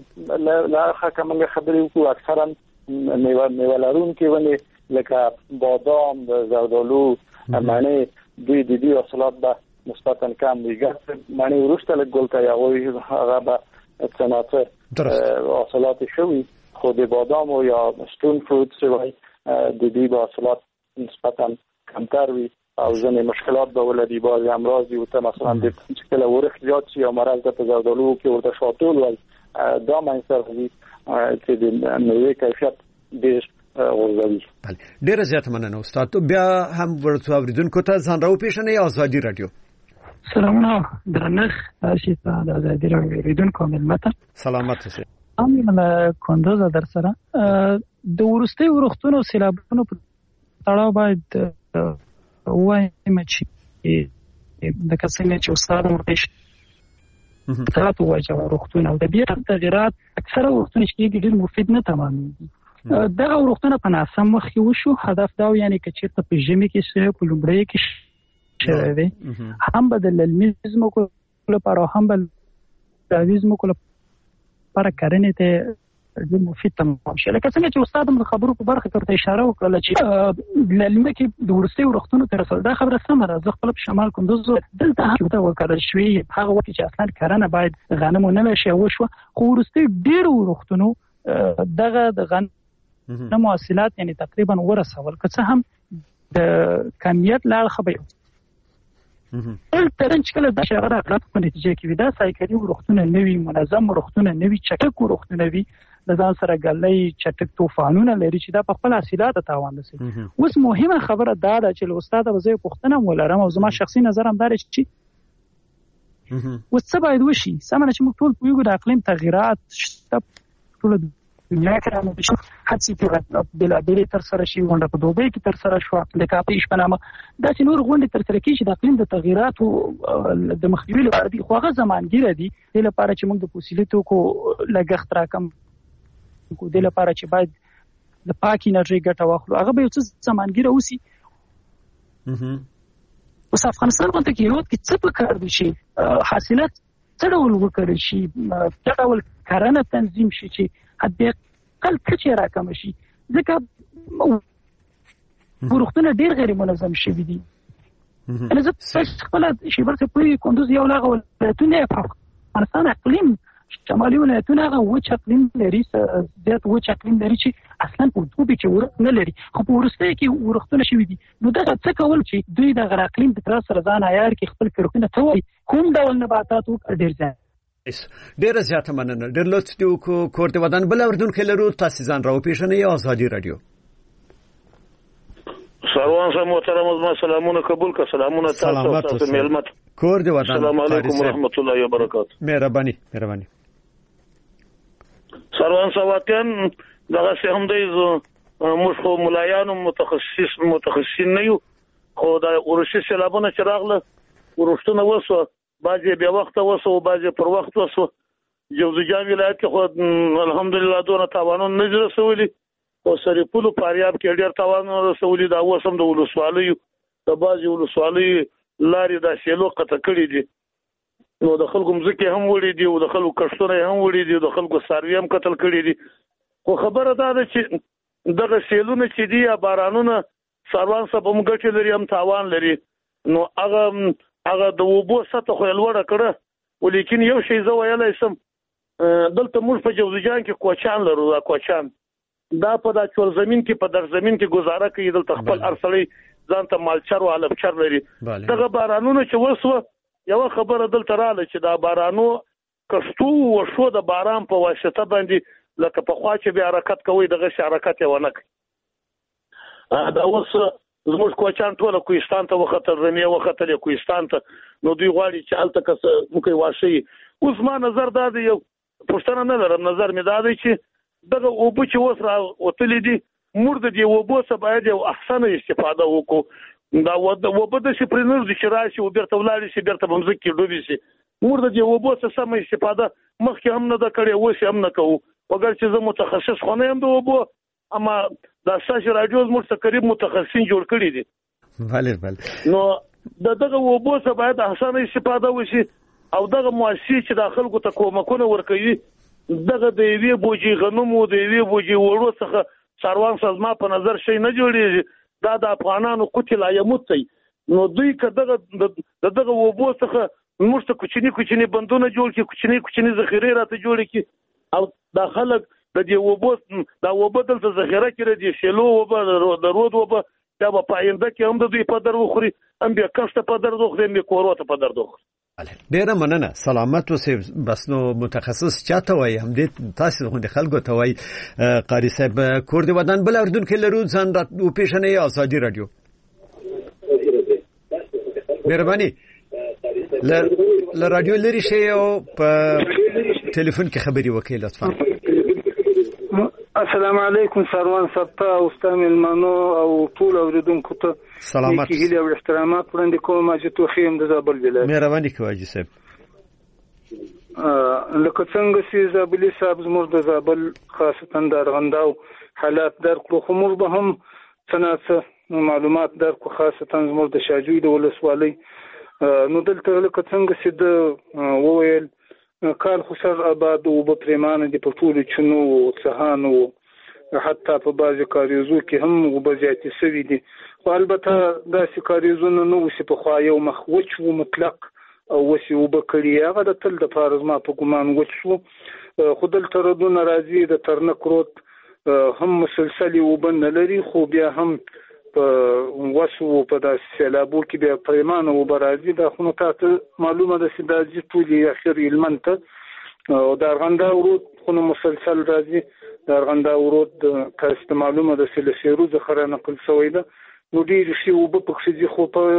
له کومه خبرې وکړو اکثرا میوه میوه لرونکي ونې لکه بادام د زردالو معنی دوی د دې حاصلات به نسبتا کم وي معنی ورسته له ګل ته یو هغه به صنعت حاصلات شوي خو د بادام او یا ستون فروټ سوای د دې حاصلات نسبتا کمتر وي او ځنې مشکلات به ولري بعض امراض دي او ته مثلا د مشکل ورښت زیات شي او مرض د زردالو کې ورته شاټول وای دا منځ دي چې د میوې کیفیت ډېر ورغوي. ډېر زیات مننه استاد. بیا هم ورته اوریدونکو ته ځان راو پیژنې ازادي رادیو. سلامونه درنښ شي ته د ازادي رادیو اوریدونکو ملمته. سلامت اوسئ. امینه کندوز در سره د ورستي ورختونو سیلابونو په تړاو باید وایم چې د کسانو چې استاد مرتش تاسو وایي چې ورختونه او د بیا تغیرات اکثره ورختونه چې ډېر مفید نه تمامېږي دا ورختونه په ناسم مخ کې وشو هدف دا یعنی چې چیرته په ژمي کې څه په لومړی کې شوی دی هم بدل المزم کو لپاره هم بل تعویض مو کو لپاره کارنه ته د مفید تمام شي لکه څنګه چې استاد د خبرو په برخه کې اشاره وکړه چې لمه کې د ورستي ورختونو تر څو دا خبره سمه ده زه خپل په شمال کوندوز دلته هم دا وکړل شوی هغه وخت چې اصلا کارنه باید غنمو نه شي وشو خو ورستي ډیر ورختونو دغه د غنمو حاصلات یعنی تقریبا ورسول که څه هم د کمیت لا خبره ول ترنج کله د شغله غلط په نتیجه کې ودا سایکلي ورختونه نوي منظم ورختونه نوي چټک ورختونه وي د ځان سره ګلې چټک طوفانونه لري چې دا په خپل حاصلات تاوان رسي. اوس مهمه خبره دا ده چې استاد وزې پښتنه ولرم او زما شخصي نظر هم دا دی چې اوس څه باید وشي سمونه چې موږ ټول پوهیږو د اقلیم تغیرات ټول دنیا کې راځي چې هڅې په بلا بلا تر سره شي غونډه په دوبۍ کې تر سره شو د کاپیش په نامه دا چې نور غونډه تر سره کیږي د اقلیم د تغیراتو د مخنیوي لپاره دي خو هغه زمانګیره دي د لپاره چې موږ د فوسیلیتو کو لګښت راکم کو د لپاره چې باید د پاک انرژي ګټه واخلو هغه به یو څه زمانګیره وسی اوس افغانستان باندې کې یو څه په کار دي چې حاصلات څه ډول وکړي شي څه ډول کارنه تنظیم شي چې حد اقل کچې راکم شي ځکه ورختونه ډیر غیر منظم شوي دي انا زه خپل شي برته په کوندوز یو لاغه ولایتونه په افغانستان اقلیم شمالي ولایتونه هغه وچ اقلیم لري زیات وچ اقلیم لري چې اصلا په دوبي کې ورخ نه لري خو په ورسته کې ورختونه شوي دي نو دا څه کول چې دوی د غیر اقلیم د تر سره ځان عیار کې خپل کړونه ته وي کوم ډول نباتات او ډیر ځای ډیر زیاته مننه ډیر لوت دی کو کور دی ودان بل وردون کې لرو تاسو ځان راو پیښنه ازادي رادیو سروان سم محترم از سلامونه قبول کا سلامونه تاسو تاسو ملمت کور دی ودان السلام علیکم ورحمت الله وبرکاته مهرباني مهرباني سروان سواتن دغه څه هم دی موږ خو ملایانو متخصص متخصصین نه یو خو دا ورشي سلابونه چراغله ورښتونه وسو بعضی بیا وخت وسو بعضی پر وخت وسو جوزجان ولایت کې خو الحمدلله دونه تاوانونه نه رسولي او سریپولو پاریاب کې ډېر تاوانونه رسولي دا وسم د ولسوالیو د بعضی ولسوالۍ لارې د سیلو قطع کړې دي نو د خلکو مزکه هم وړي دي او د خلکو کښتونه هم وړي دي د خلکو ساروي هم قتل کړي دي خو خبره دا ده چې دغه سیلونه چې دي یا بارانونه سروان سره هم ګټه لري هم تاوان لري نو هغه هغه د وبو سطح خو لوړه کړه ولیکن یو شی زه ویلای سم دلته موږ په جوزجان کې کوچان لرو دا کوچان دا په د چول زمين کې په در زمين کې گزاره کوي دلته خپل ارسلې ځان ته مالچر او علفچر لري دغه بارانونه چې وسو یو خبره دلته رااله چې دا بارانو کښتو او شو د باران په واسطه باندې لکه په خوا چې بیا حرکت کوي دغه حرکت یې ونه کوي دا اوس زموږ کوچان ټول کوهستان ته وختل رمې وختل کوهستان ته نو دوی غواړي چې هلته کس موږ واشي اوس ما نظر دا دی یو پښتنه نه لرم نظر مې دا دی چې دغه اوبه چې اوس را وتلې دي موږ د دې اوبو څخه باید یو احسنه استفاده وکړو دا اوبه د شي پرنور دي چې راشي او بیرته ولاړ شي بیرته په مځکه کې ډوبي شي موږ د دې اوبو څخه سم استفاده مخکې هم نه دا کړې اوس هم نه کوو وګر چې زه متخصص خو نه یم د اوبو اما دا ساش رادیو زموږ څخه قریب متخصصین جوړ کړي دي بله بله نو د دغه اوبو څخه باید احسنه استفاده وشي او دغه مؤسسې چې د خلکو ته کومکونه ورکوي دغه د یوې بوجي غنمو د یوې بوجي وړو څخه څاروان سازمان په نظر شي نه جوړیږي دا د افغانانو قتل ایموت دی نو دوی که دغه د دغه اوبو څخه موږ ته کوچني کوچني بندونه جوړ کړي کوچني کوچني ذخیرې راته جوړ کړي او دا خلک د دې اوبو دا اوبه دلته ذخیره کړي دي سیلو اوبه د رود اوبه دا په پاینده کې هم د دوی په در وخوري هم بیا کښته په در وخوري هم کورو ته په در وخوري ډیره مننه سلامت اوسې بس نو متخصص چاته وای هم دې تاسو غو د خلکو ته وای قاری صاحب کور دی ودان بل اردن کې لرو ځان را او پیښنې ازادي رادیو مهرباني ل رادیو لري شی او په ټلیفون کې خبري وکړئ لطفا السلام علیکم سروان سپتا او استاد المنو او ټول اوریدونکو ته سلامات کیږي او احترامات وړاندې کوم چې توخي هم د زابل ولایت مهرباني کوي حاجی صاحب لکه څنګه چې زابلی صاحب زموږ د زابل خاصتا د ارغنداو حالات درکړو خو موږ به هم څنګه معلومات درکو خاصتا زموږ د شاجوی د ولسوالۍ نو دلته لکه څنګه چې د وویل کال خوشر آباد او په پریمانه د پټولو چنو څهانو حتی په بعضی کاریزو کې هم وبزیاتي سوي دي البته دا سکاریزونه نو چې په خوا یو مخ وچ و مطلق او وسی وبکړی هغه د تل د فارز ما په ګمان وچ شو خودل تردون راځي د ترنک روت هم مسلسل وبن لري خو بیا هم په وسو په د سیلابو کې بیا پریمانه و برازي د خونو تاسو معلومه ده چې د ټولي اخر المنته او د ارغندا ورود خونو مسلسل راځي د ارغندا ورود تاسو معلومه ده چې لسیرو ذخره نقل شوی ده نو ډیر شي و په پخې خو په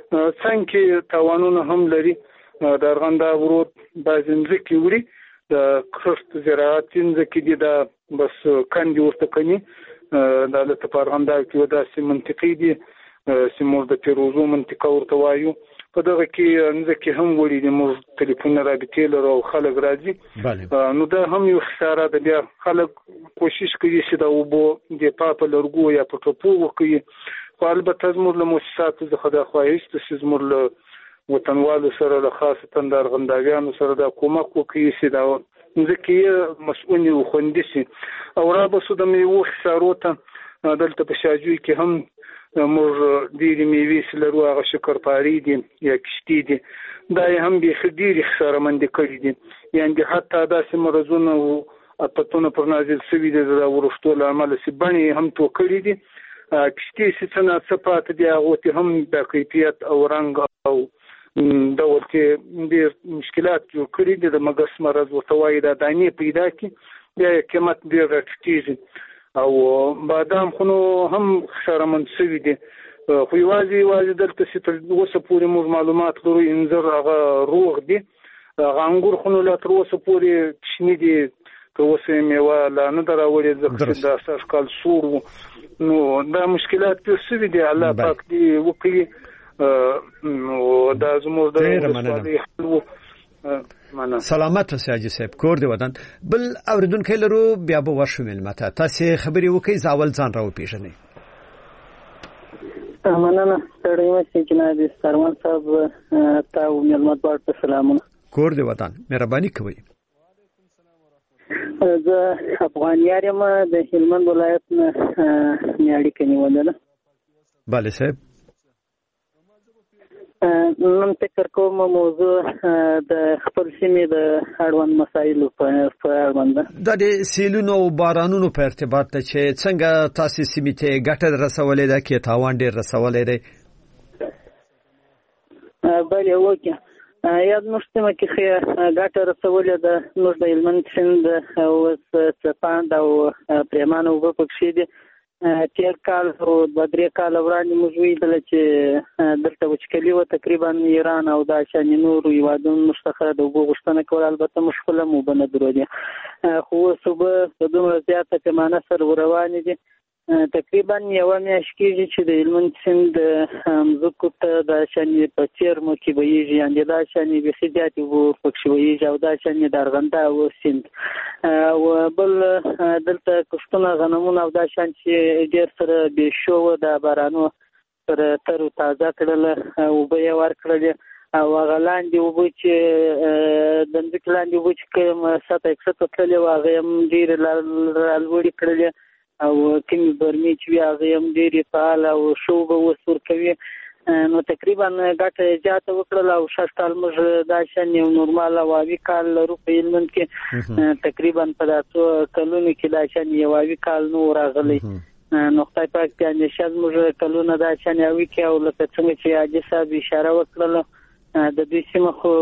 څنګه توانونه هم لري د ارغندا ورود بعض ځکه وړي د کښت زراعت ځکه دي دا بس کاندي ورته کني دا د پارغندا کې ودا سي منطقي دي سیمور د پیروزو منطقه ورته وایو په دغه کې ځکه هم وړي د مو ټلیفون رابطې لرو خلک راځي نو دا هم یو خساره ده بیا خلک کوشش کوي چې دا وبو د پاپ لرګو یا په ټوپو وکړي خو البته زموږ له مؤسساتو څخه د خواهش د زموږ له وطنوالو سره له خاصه د ارغنداویانو سره د کومک وکړي چې دا ځکه مسؤل او خوندسي او را بسو د میوه خساروته دلته په شاجوی کې هم موږ ډېری میوې سلرو هغه شکرپاري دي یا کشتي دي دا هم به ډېری خساره مند کړي دي یعنی حتی دا سم مرزونه او اپتونه پر نازل سوي دي د ورشتول عمل سي بني هم تو کړي دي کشتي څنګه صفات دي هغه هم د کیفیت او رنگ او دا ورته ډېر مشکلات جوړ کړي دي د مګس مرز وتوای د دانی پیدا کی بیا قیمت ډېر راټیږي او بادام خو هم خساره منسوي دي خو یوازې یوازې دلته چې اوسه پورې موږ معلومات لرو انځر هغه روغ دي هغه انګور خو لا تر اوسه پورې کشمي دي که اوسه میوه لا نه دراوړي ځکه د اساس کال سور نو دا مشکلات په سوي دي الله پاک دې وکړي نو دا زموږ د سلامت اوسئ حاجی صاحب کور دی ودان بل اوریدونکو لرو بیا به ورشو ملمته تاسو خبري وکي زاول ځان راو پیژنئ مننه ستړي مې جناب سروان صاحب تاسو ملمت ورته سلامونه کور دی ودان مهرباني کوئ زه افغان یم د هلمند ولایت نه نیاړي کني ودل bale صاحب نن فکر کوم موضوع د خپل سیمې د اړوند مسایلو په اړوند ده د سیلونو او بارانونو په ارتباط ته چې څنګه تاسو سیمې ته ګټه رسولې ده کې تاوان ډېر رسولې ده بله وکه یاد مشتمه کې خې ګټه رسولې ده نو د هلمند سیند او څپاند او پریمانه وب پکې دي تیر کال او د درې کال وړاندې موږ ویل چې دلته وچکلي و تقریبا ایران او د شان نور یوادون مستخره د وګ غشتنه کول البته مشکله مو بنه درودي خو صبح د دومره زیاته پیمانه سره روان دي تقریبا یو میاشت کېږي چې د هلمند سیند مځکو ته د شانې په څېرمو کې بهیږي یعنې دا شانې بیخي زیاتې اوبه پکښې بهیږي او دا شانې د ارغنده او سیند او بل دلته کښتونه غنمونه او دا شان چې ډېر سره بېشو وه د بارانو سره تر تازه کړله اوبه یې ورکړلې او هغه لاندې اوبه چې د مځکې لاندې اوبه چې کوم سطح کښته تللې وه هغه هم ډېرې رالوړې کړلې او کومې برمې چې وي هغه هم ډېرې فعال او ښه اوبه اوس ورکوي نو تقریبا ګټه یې زیاته وکړله او شش کال موږ دا شان یو نورمال او اوي کال لرو په هلمند کې تقریبا په دا څو کلونو کې دا شان یو اوي کال نو راغلی نو خدای پاک دې اندېښه زموږ کلونه دا شان اوي کې او لکه څنګه چې حاجي صاحب اشاره وکړله د دوی سیمه خو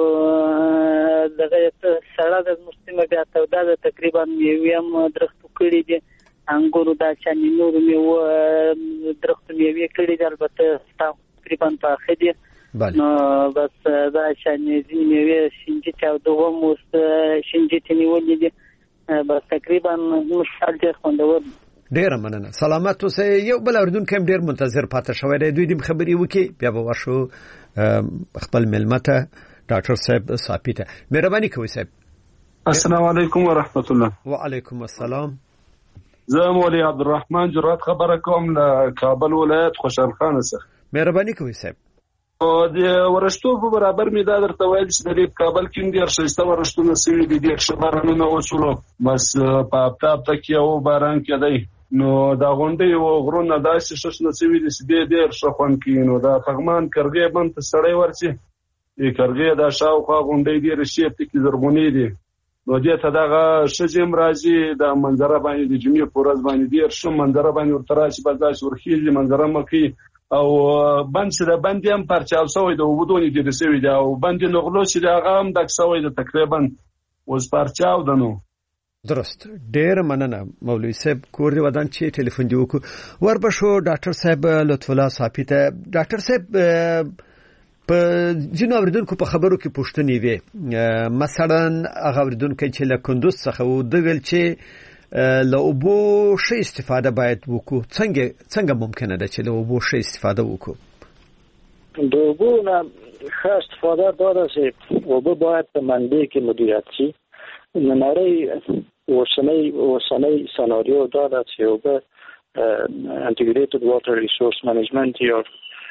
دغه سړه د زموږ سیمه بیا توده ده تقریبا میوې هم درختو کړي دي انګورو دا شانې نورو میوو درختو میوې کړي دي البته تقریبا پاخه دي نو بس دا شانې ځینې میوې شینجیتې او د غم اوس شینجیتې نیولې دي بس تقریبا زموږ حال ډېر خوندور دی. ډېره مننه سلامت اوسئ. یو بل اورېدونکی هم ډېر منتظر پاتې شوی دی دوی دې خبرې وکړي بیا به ورشو خپل مېلمه ته ډاکټر صاحب صافي ته. مهرباني کوئ صاحب. السلام علیکم ورحمت الله. وعلیکم السلام. زه مولوي عبدالرحمن جرات خبره کوم له کابل ولایت خوشحال خان څخه. مهرباني کوئ صاحب. او د ورشتو په برابر می دا درته ویل چې د کابل کې ډېر ښایسته ورشتونه سوي دي ډېر ښه بارانونه وشول بس په هفته هفته کې یو باران کېدی نو دا غونډۍ او غرونه داسې ښه سوي دي چې ډېر ښه خوند کوي نو دا پغمان کرغې بند ته سړی ورشي کرغې دا شاوخوا غونډۍ ډېرې ښې پکې زرغونې دي نو دې ته دغه ښځې هم راځي د منظره باندې د جمعې په ورځ باندې ډېر ښه منظره باندې ورته راشي بس داسې ورخېږي منظره مه کوي او بند چې د بند هم پرچاو شوی د اوبه دونې ډېرې شوي دي او بند نغلو چې د هغه هم ډک شوی دی تقریبا اوس پرچاو ده نو. درست ډېره مننه مولوي صاحب کور دې ودان چې ټلیفون دې وکړو وربشو ډاکټر صاحب لطف الله صافي ته. ډاکټر صاحب په ځینو اورېدونکو په خبرو کې پوښتنې وې مثلا هغه اورېدونکی چې له کندوز څخه و دغل چې له اوبو ښه استفاده باید وکړو څنګه څنګه ممکنه ده چې له اوبو ښه استفاده وکړو؟ د اوبو نه ښه استفاده دا ده چې اوبه باید په منبع کې مدیریت شي. د نړۍ اوسنۍ اوسنۍ سناریو دا ده چې اوبه انټیګریټډ واټر ریسورس منیجمنت یا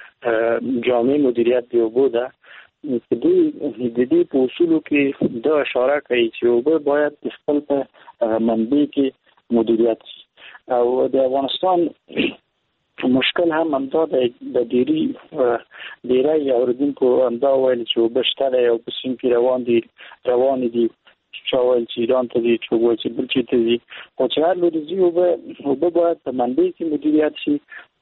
جامع مدیریت د اوبو ده. د دې په اصولو کې دا اشاره کوي چې اوبه باید د خپل په منبع کې مدیریت شي او د افغانستان مشکل هم همدا دی د ډېری ډېری اورېدونکو همدا ویل چې اوبه شته دی او په سیند کې روان دي روانې دي چا ویل چې ایران ته دي چا ویل چې بل چېرته دي خو چې هر لوري ځي اوبه اوبه باید په منبع کې مدیریت شي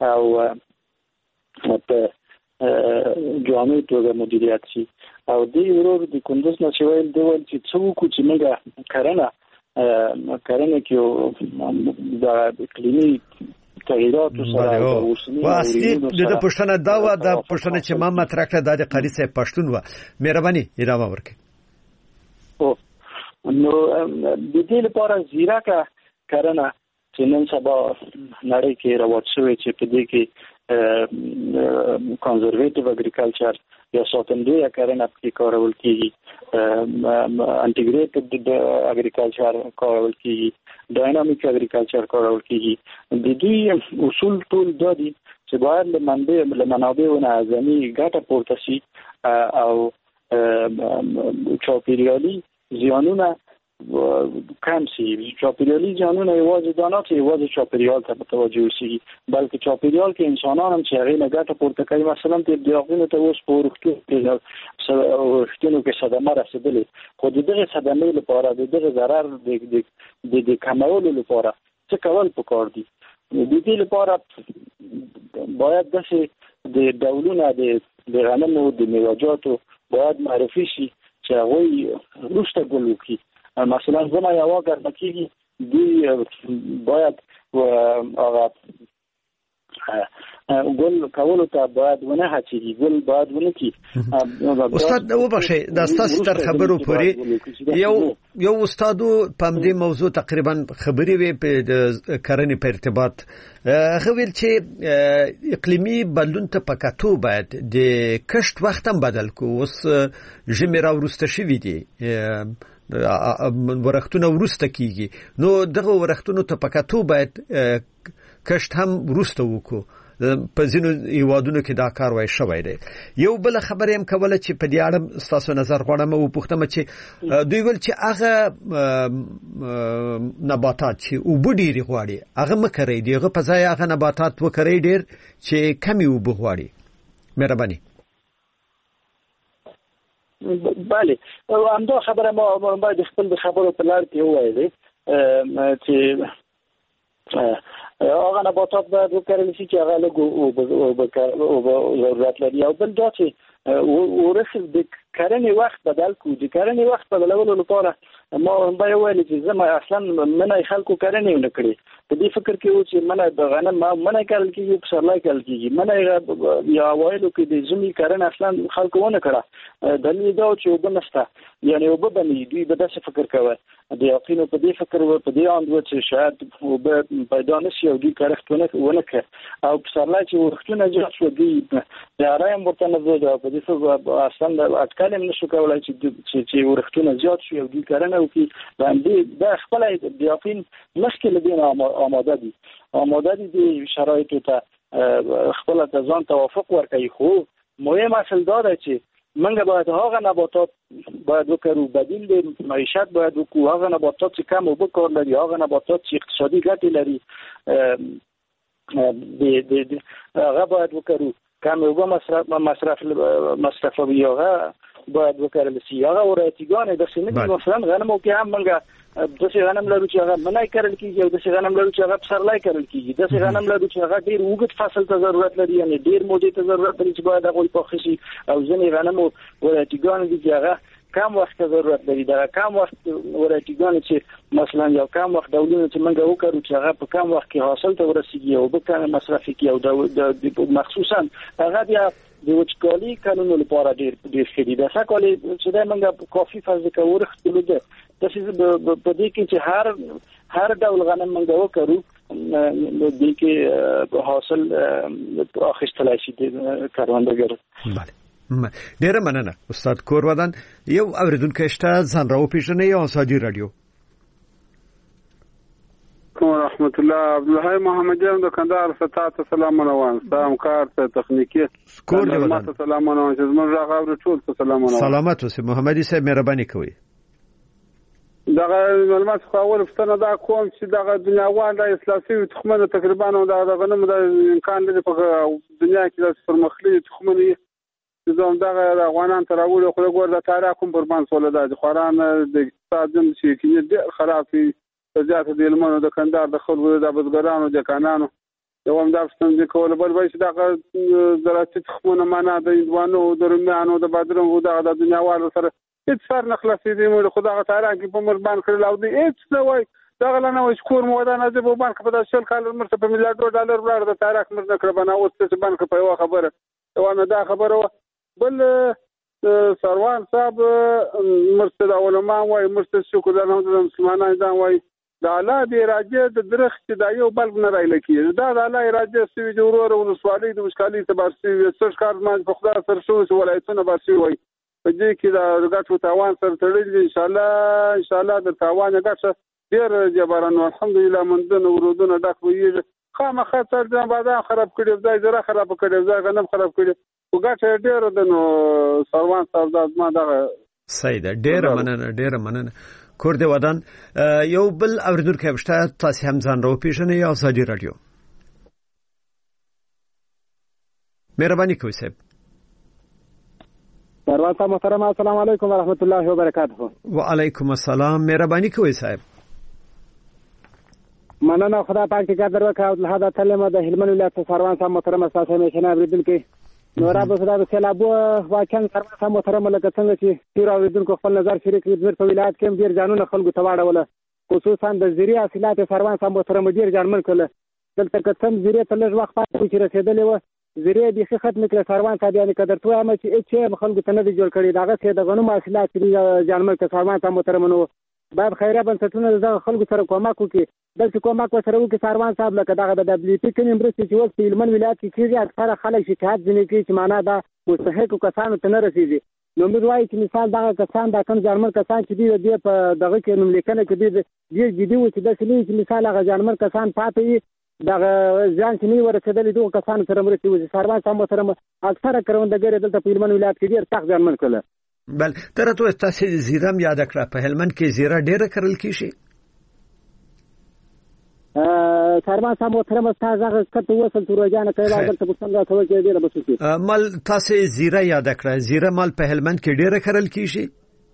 او په جامع توګه مدیریت شي او دې ورور د کندوز نه چې ویل دی ویل چې څه وکړو چې موږ کرنه کرنه کې د اقلیمي تغییراتو سره و اصلي د پښتنه دا و د پښتنه چې ما مطرح کړه د قاری صاحب پښتون و. مهرباني ادامه ورکړئ. او نو د دې لپاره زیرکه کرنه چې نن سبا نړۍ کې رواج شوی چې په دې کې کنزرویټیو اګریکلچر یا ساتندویه کرنه پکې کارول کیږي انټیګریټډ اګریکلچر کارول کیږي ډاینامیک اګریکلچر کارول کیږي. د دې اصول ټول د دې چې باید له منبع له منابعو نه اعظمي ګټه پورته شي او چاپیریالي زیانونه کم شي. چاپیریالي زیانونه یوازې دا نه چې یوازې چاپیریال ته متوجه شي بلکې چاپیریال کې انسانان هم چې هغې نه ګټه پورته کوي مثلا تبلیغونه ته اوس په روغتون روغتونو کې صدمه رسېدلې خو د دغې صدمې لپاره د دغه ضرر د د کمولو لپاره څه کول پکار دي. د دې لپاره باید داسې د ډولونه د غنمو د میوه‌جاتو باید معرفي شي چې هغه روسته ګل وکړي. مثلا زما یو ګرمکیږي دی باید هغه ګل کولو ته باید ونه هڅېږي، ګل باید ونه کړي. استاد وبخښئ دا ستاسو تر خبرو پورې یو یو استادو په دې موضوع تقریبا خبرې وې په کرنې په ارتباط هغه ویل چې اقلیمي بدلون ته پکاتو باید د کښت وخت هم بدل کو. اوس ژمي را وروسته شوي دي، ورختونه ورسته کیږي، نو دغه ورختونو ته پکاتو باید کښت هم ورسته وکړو. په ځینو هیوادونو کې دا کار وای شوی دی. یو بل خبره هم کوله چې په دې اړه تاسو نظر غواړم او پوښتنه چې دوی ول چې هغه نباتات چې اوبه ډېری غواړي هغه مکرې دی، هغه په ځای هغه نباتات وکړي ډېر چې کمی اوبه غواړي. مهرباني. بله همدا خبره ما باید خپل د خبرو په لار کې ووایو چې هغه نباتات باید وکړل شي چې هغه له اوبه ضرورت لري. او بل دا چې ورسې د کرنې وخت بدل کو. د کرنې وخت بدلولو لپاره ما هم باید وویل چې زما اصلا منه خلکو کرنې ونه کړي. په دې فکر کې و چې منه د غنم منه کرل کېږي، پسرلی کرل کېږي. منه یا وایلو کې د ژمي کرنه اصلا خلکو ونه کړه. دلیل دا چې اوبه نشته، یعنی اوبه بنې دوی به داسې فکر کوي. د یقینو په دې فکر و په دې اند و چې شاید اوبه پیدا نشي او دوی کارښت ونه کړي. او پسرلی چې ورختونه زیات شو دوی تیاری هم ورته نه زده. په دې اصلا اټکل هم نشو کولی چې ورختونه زیات شي او دوی کرنه وکړي. باندې دا خپل د یقین مشکل دي آماده دي آماده دي د شرایطو ته خپل ته ځان توافق ورکړي. خو مهم اصل دا دی چې منګه باید هغه نباتات باید وکړو، بدیل د معیشت باید وکړو. هغه نباتات چې کم اوبه کار لري، هغه نباتات چې اقتصادي ګټې لري د هغه باید وکړو. کم اوبه مصرف مصرف مصرفوي هغه باید وکړل شي. هغه ورایتګان د سیمې مثلا غنمو کې هم منګه داسې غنم لرو چې هغه منای کرل کیږي او داسې غنم لرو چې هغه پسرلی کرل کیږي. داسې غنم لرو چې هغه ډیر اوږد فصل ته ضرورت لري، یعنی ډیر مودې ته ضرورت لري چې باید هغه پاخه شي. او ځینې غنم ورایتګان دي چې هغه کم وخت ضرورت لري. دا کم وخت ورایتګان چې مثلا یو کم وخت ډولونه چې موږ وکړو چې هغه په کم وخت کې حاصل ته ورسیږي او به کم مصرف کوي. او د مخصوصا هغه بیا د وچکالي قانون لپاره ډیر ډیر ښه دي. دا څه کولای چې دا موږ کافي فاز کوو ورختلو ده. د څه په دې کې چې هر هر ډول غنم موږ وکړو نو د کې حاصل اخیستلای شي د کروندګر. بله ډیره مننه استاد کورودان. یو اوریدونکو شته ځان راو پیژنې یو ازادي رادیو. کوم رحمت الله عبدالحی محمدیان د کندهار ستاسو سلام منوان سلام کار ته تخنیکی کور دی ودان سلام منوان چې زموږ راغور ټول ته سلام منوان. سلامات اوسه محمدي صاحب مهرباني کوي. دغه معلومات خو اول فتنه دا کوم چې دغه دنیاوال د اسلامي تخمنه تقریبا نو دغه غنم د امکان لري په دنیا کې د پرمخلي تخمنه زم دغه افغانان تراول خو ګور د تاریخ کوم قربان سول د خوران د اقتصادم چې کې خراب وي زیات د علمانو د کندهار د خلکو د بزګرانو د کانانو یو هم د افغانستان د کول بل وایي چې دغه دراسي تخمونه معنا د اندوانو د رومیانو د بادرنګو د دنیاوال سره هیڅ سر نه خلاصې دي. موږ خدای تعالی کې په مربان کړل او دې هیڅ نه وای دا غلنه وای شکور مو ودانه د بانک په داسې کال مرته په میلیارډ ډالر وړاندې د تاریخ مرنه کړ بناوت چې بانک په یو خبره وانه دا خبره بل سروان صاحب مرتد علماء وای مرتد شکر د مسلمانانو دا وای دا الله دې راځي د درخت دا یو بلګ نه راځي کیږي دا د الله راځي چې جوړور او سوالي د مشکلې تبرسي څه کار ما په خدای سره شو ولایتونه برسي وای په دې کې دا غټو تاوان سره تړلې ان شاء الله ان شاء الله د تاوان غټه ډیر جبران الحمدلله مندن ورودونه ډک ویږي خامخا تر دا بازار خراب کړي ځای زره خراب کړي ځای غنم خراب کړي وګټه ډیر د نو سروان صاحب د ما دغه سید ډیر مننه ډیر مننه کور دی ودان. یو بل اوریدونکو هشته تاسو هم ځان راو پیژنې یا ازادي رادیو. مهرباني کوئ صاحب. سروان صاحب محترم السلام علیکم ورحمت الله وبرکاته. وعلیکم السلام مهرباني کوئ صاحب. مننه خدا پاک دې قدر وکړي او هدا تلمه د هلمند ولایت سروان صاحب محترم تاسو همیشه اوریدونکو نو را به سره سیلابو واقعا سره محترم لکه څنګه چې تیر اوریدونکو خپل نظر شریک کړي په ولایت کې ډیر ځانونه خلکو ته واړول خصوصا د زیری حاصلات سروان سم محترم ډیر ځانمن کړل دلته کتم زیری ته لږ وخت پاتې چې رسیدلې و زیری به ښه ختم کړ سروان صاحب یعنی قدر تو هم چې چې خلکو ته نه دی جوړ کړی داغه څه د غنوم حاصلات لري ځانمن کړ سروان سم محترم نو باید خیره بنسټونه د خلکو سره کومک وکړي دلته کومک وسره وکړي سروان صاحب لکه دغه د دبليو پی کې مرستې چې اوس په هلمند ولایت کې کېږي اکثره خلک شکایت ځنې کوي چې معنا دا مستحقو کسانو ته نه رسیږي نو موږ وایو چې مثال دغه کسان دا کم ځانمن کسان چې دي د په دغه کې نوم لیکنه کې دي ډېر جدي و چې د سلی چې مثال هغه ځانمن کسان پاتې دغه ځان چې نه ورسېدلي دغه کسانو سره مرستې وکړي سروان صاحب سره اکثره کروندګر دلته په هلمند ولایت کې ډېر سخت ځانمن کړل بل تر ته تاسو زیرم یاد کړه په هلمند کې زیره ډیره کرل کیږي ا سروان صاحب محترم تاسو هغه کته وصل تورجانه کله درته څنګه ثو کې ډیره بسوي مال تاسو زیره یاد کړه زیره مال په هلمند کې ډیره کرل کیږي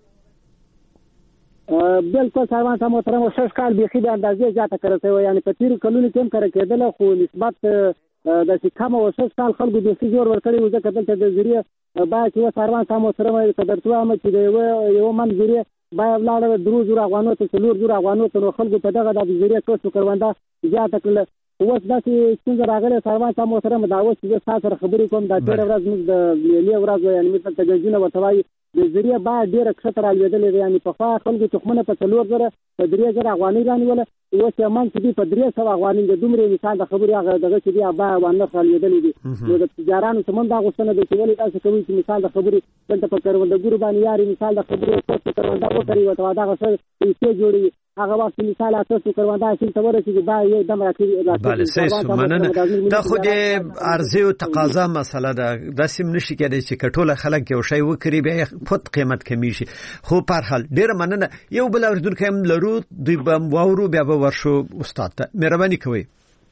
بالکل سروان صاحب محترم شش کال به خې د اندازې زیاته کړی و یعنی په تیر کلونو کې هم کړی کېدل خو نسبت د شکام او شش کال خلکو د سيجور ورکړي و ځکه دلته د زیره با چې سروان صاحب محترم قدر تو هم چې یو یو من زیره با ولاړ درو زور افغانو ته څلور زور افغانو ته خلکو په دغه د زیره کوڅو کرونده زیاته کړل اوس دا چې څنګه راغله سروان صاحب محترم دا اوس چې تاسو سره خبرې کوم دا ډېر ورځ موږ د لیلې ورځ یعنی مثلا تګجنه وتوای د زیره با ډېر کثر رالیدل یعنی په خوا خلکو تخمنه په څلور زره په درې زره افغاني رانیول اوس یې من چې په درې سو افغاني د دومره مثال د خبرې هغه دغه چې بیا با وانه رالیدل دي نو د تجارانو سمون دا غوښتنه د چولې تاسو کوي چې مثال د خبرې دلته په کروندګرو باندې یاري مثال د خبرې تاسو کروندا وکړي وته دا څه چې جوړي هغه وخت مثال تاسو کروندا چې تور چې دا یو دم راکړي بله سې مننه دا خو د ارزه او تقاضا مسله ده د سیم نشي کېدای چې کټوله خلک یو شی وکړي به خود قیمت کمی شي خو په هر حال ډیر مننه یو بل اوریدونکو هم لرو دوی بم واورو بیا به ورشو استاد ته مهرباني کوئ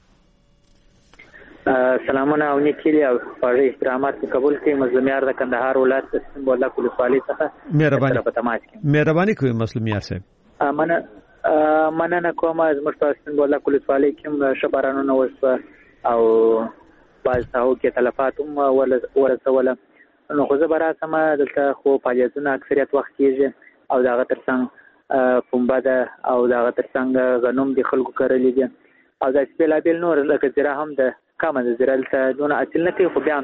سلامونه او نیکي او پاره احترامات قبول کړئ مظلومیار د کندهار ولایت سمبول الله کولسوالي څخه مهرباني مهرباني کوئ مظلومیار صاحب مننه مننه کوم زموږ په سمبول الله کولسوالي کې شبارانو نو وس او باز تاو کې تلفات هم ورسوله نو خو زه برا سم دلته خو فعالیتونه اکثریت وخت کېږي او دا غترڅنګ پومبا ده او دا غترڅنګ غنوم دي خلکو کړلې دي او دا سپیلابل نور لکه زیره هم د کامه د زیره ته دونه اصل نه کوي خو بیا هم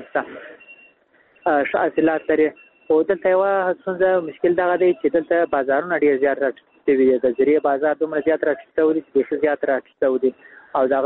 څه شاعتلات لري او دلته یو څنګه مشکل دا دی چې دلته بازارونه ډیر زیات راټیټوي دي د زیره بازار دومره زیات راټیټوي چې ډیر زیات راټیټوي او دا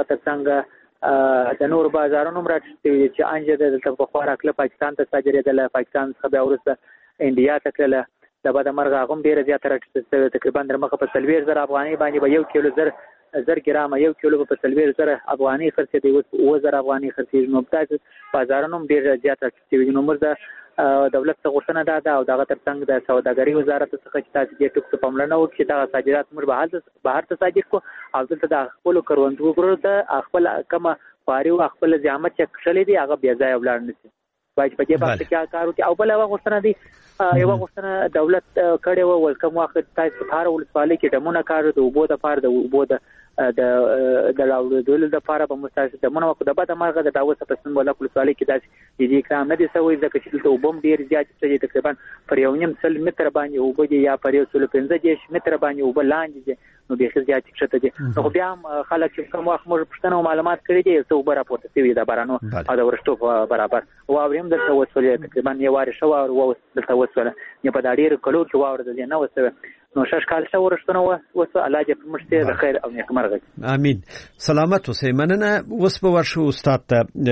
غترڅنګ د نور بازارونو راټیټوي چې انجه دلته په خورا کله پاکستان ته صادرېدل پاکستان څخه بیا ورسته انډیا ته کله د بعد مرغه غوم ډیر زیات راټیټوي تقریبا در مخه په سلویر زر افغاني باندې به یو کیلو زر زر ګرام یو کیلو په سلویر زر افغاني خرڅ دی او زر افغاني خرڅ نو تاسو بازارونو ډیر زیات راټیټوي نو مرزه دولت څخه غوښتنه ده دا او دغه ترڅنګ د سوداګرۍ وزارت څخه چې تاسو دې ټکو ته پاملرنه وکړئ چې دا صادرات موږ به بهر ته صادر کو او دلته د خپل کروندګرو ته خپل کومه پاري او خپل زحمت چې کښلې دي هغه بیا ځای ولاړ نشي باید په دې باندې کې کار وکړي او بل هغه غوښتنه دي یو غوښتنه دولت کړي وو ولکم وخت تاسو په هر ولسوالۍ کې دمونه کار د وبو د پاره د وبو د د د لاول د پاره په مستاسه د منو کو د بعد مرغه د داوسه په سن ولا کولسوالۍ کې داسې دي کلام نه دي سوي ځکه چې د وبم ډیر زیات چې تقریبا پر یو نیم سل متر باندې وبو دي یا پر یو سل پنځه متر باندې وبو لاندې دي نو به زیات کښته دي نو بیا خلک چې کوم وخت موږ پښتنه او معلومات کړی دي څو بر راپورته شوی د بارانو او د ورشتو برابر او اوریم د توسولې تقریبا یو واره شو او د توسول نه په داړي کلو کې واور د نه وسه نو شش کال څو ورشتونه وسه الله دې په مشته د خیر او نیکمرغه امين سلامت اوسئ مننه اوس به ورشو استاد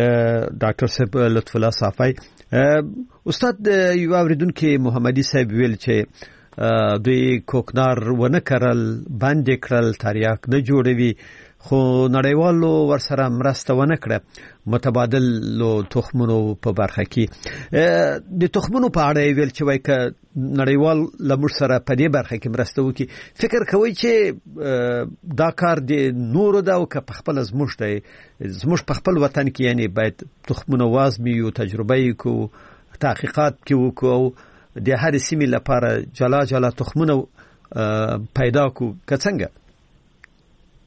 ډاکټر صاحب لطف الله صافی استاد یو اوریدونکو محمدي صاحب ویل چې دوی کوکنار ونه کړل باندې کړل تاریاک نه جوړوي خو نړیوالو ورسره مرسته ونه کړه متبادل لو تخمونو په برخه کې د تخمونو په اړه ویل چې وای ک نړیوال لمر سره په دې برخه کې مرسته وکي فکر کوي چې دا کار د نورو دا او ک په خپل زموږ دی زموږ په خپل وطن کې یعنی باید تخمونو وازمي او تجربه کو تحقیقات کې وکړو د هر سیمې لپاره جلا جلا تخمونو پیدا کو کڅنګ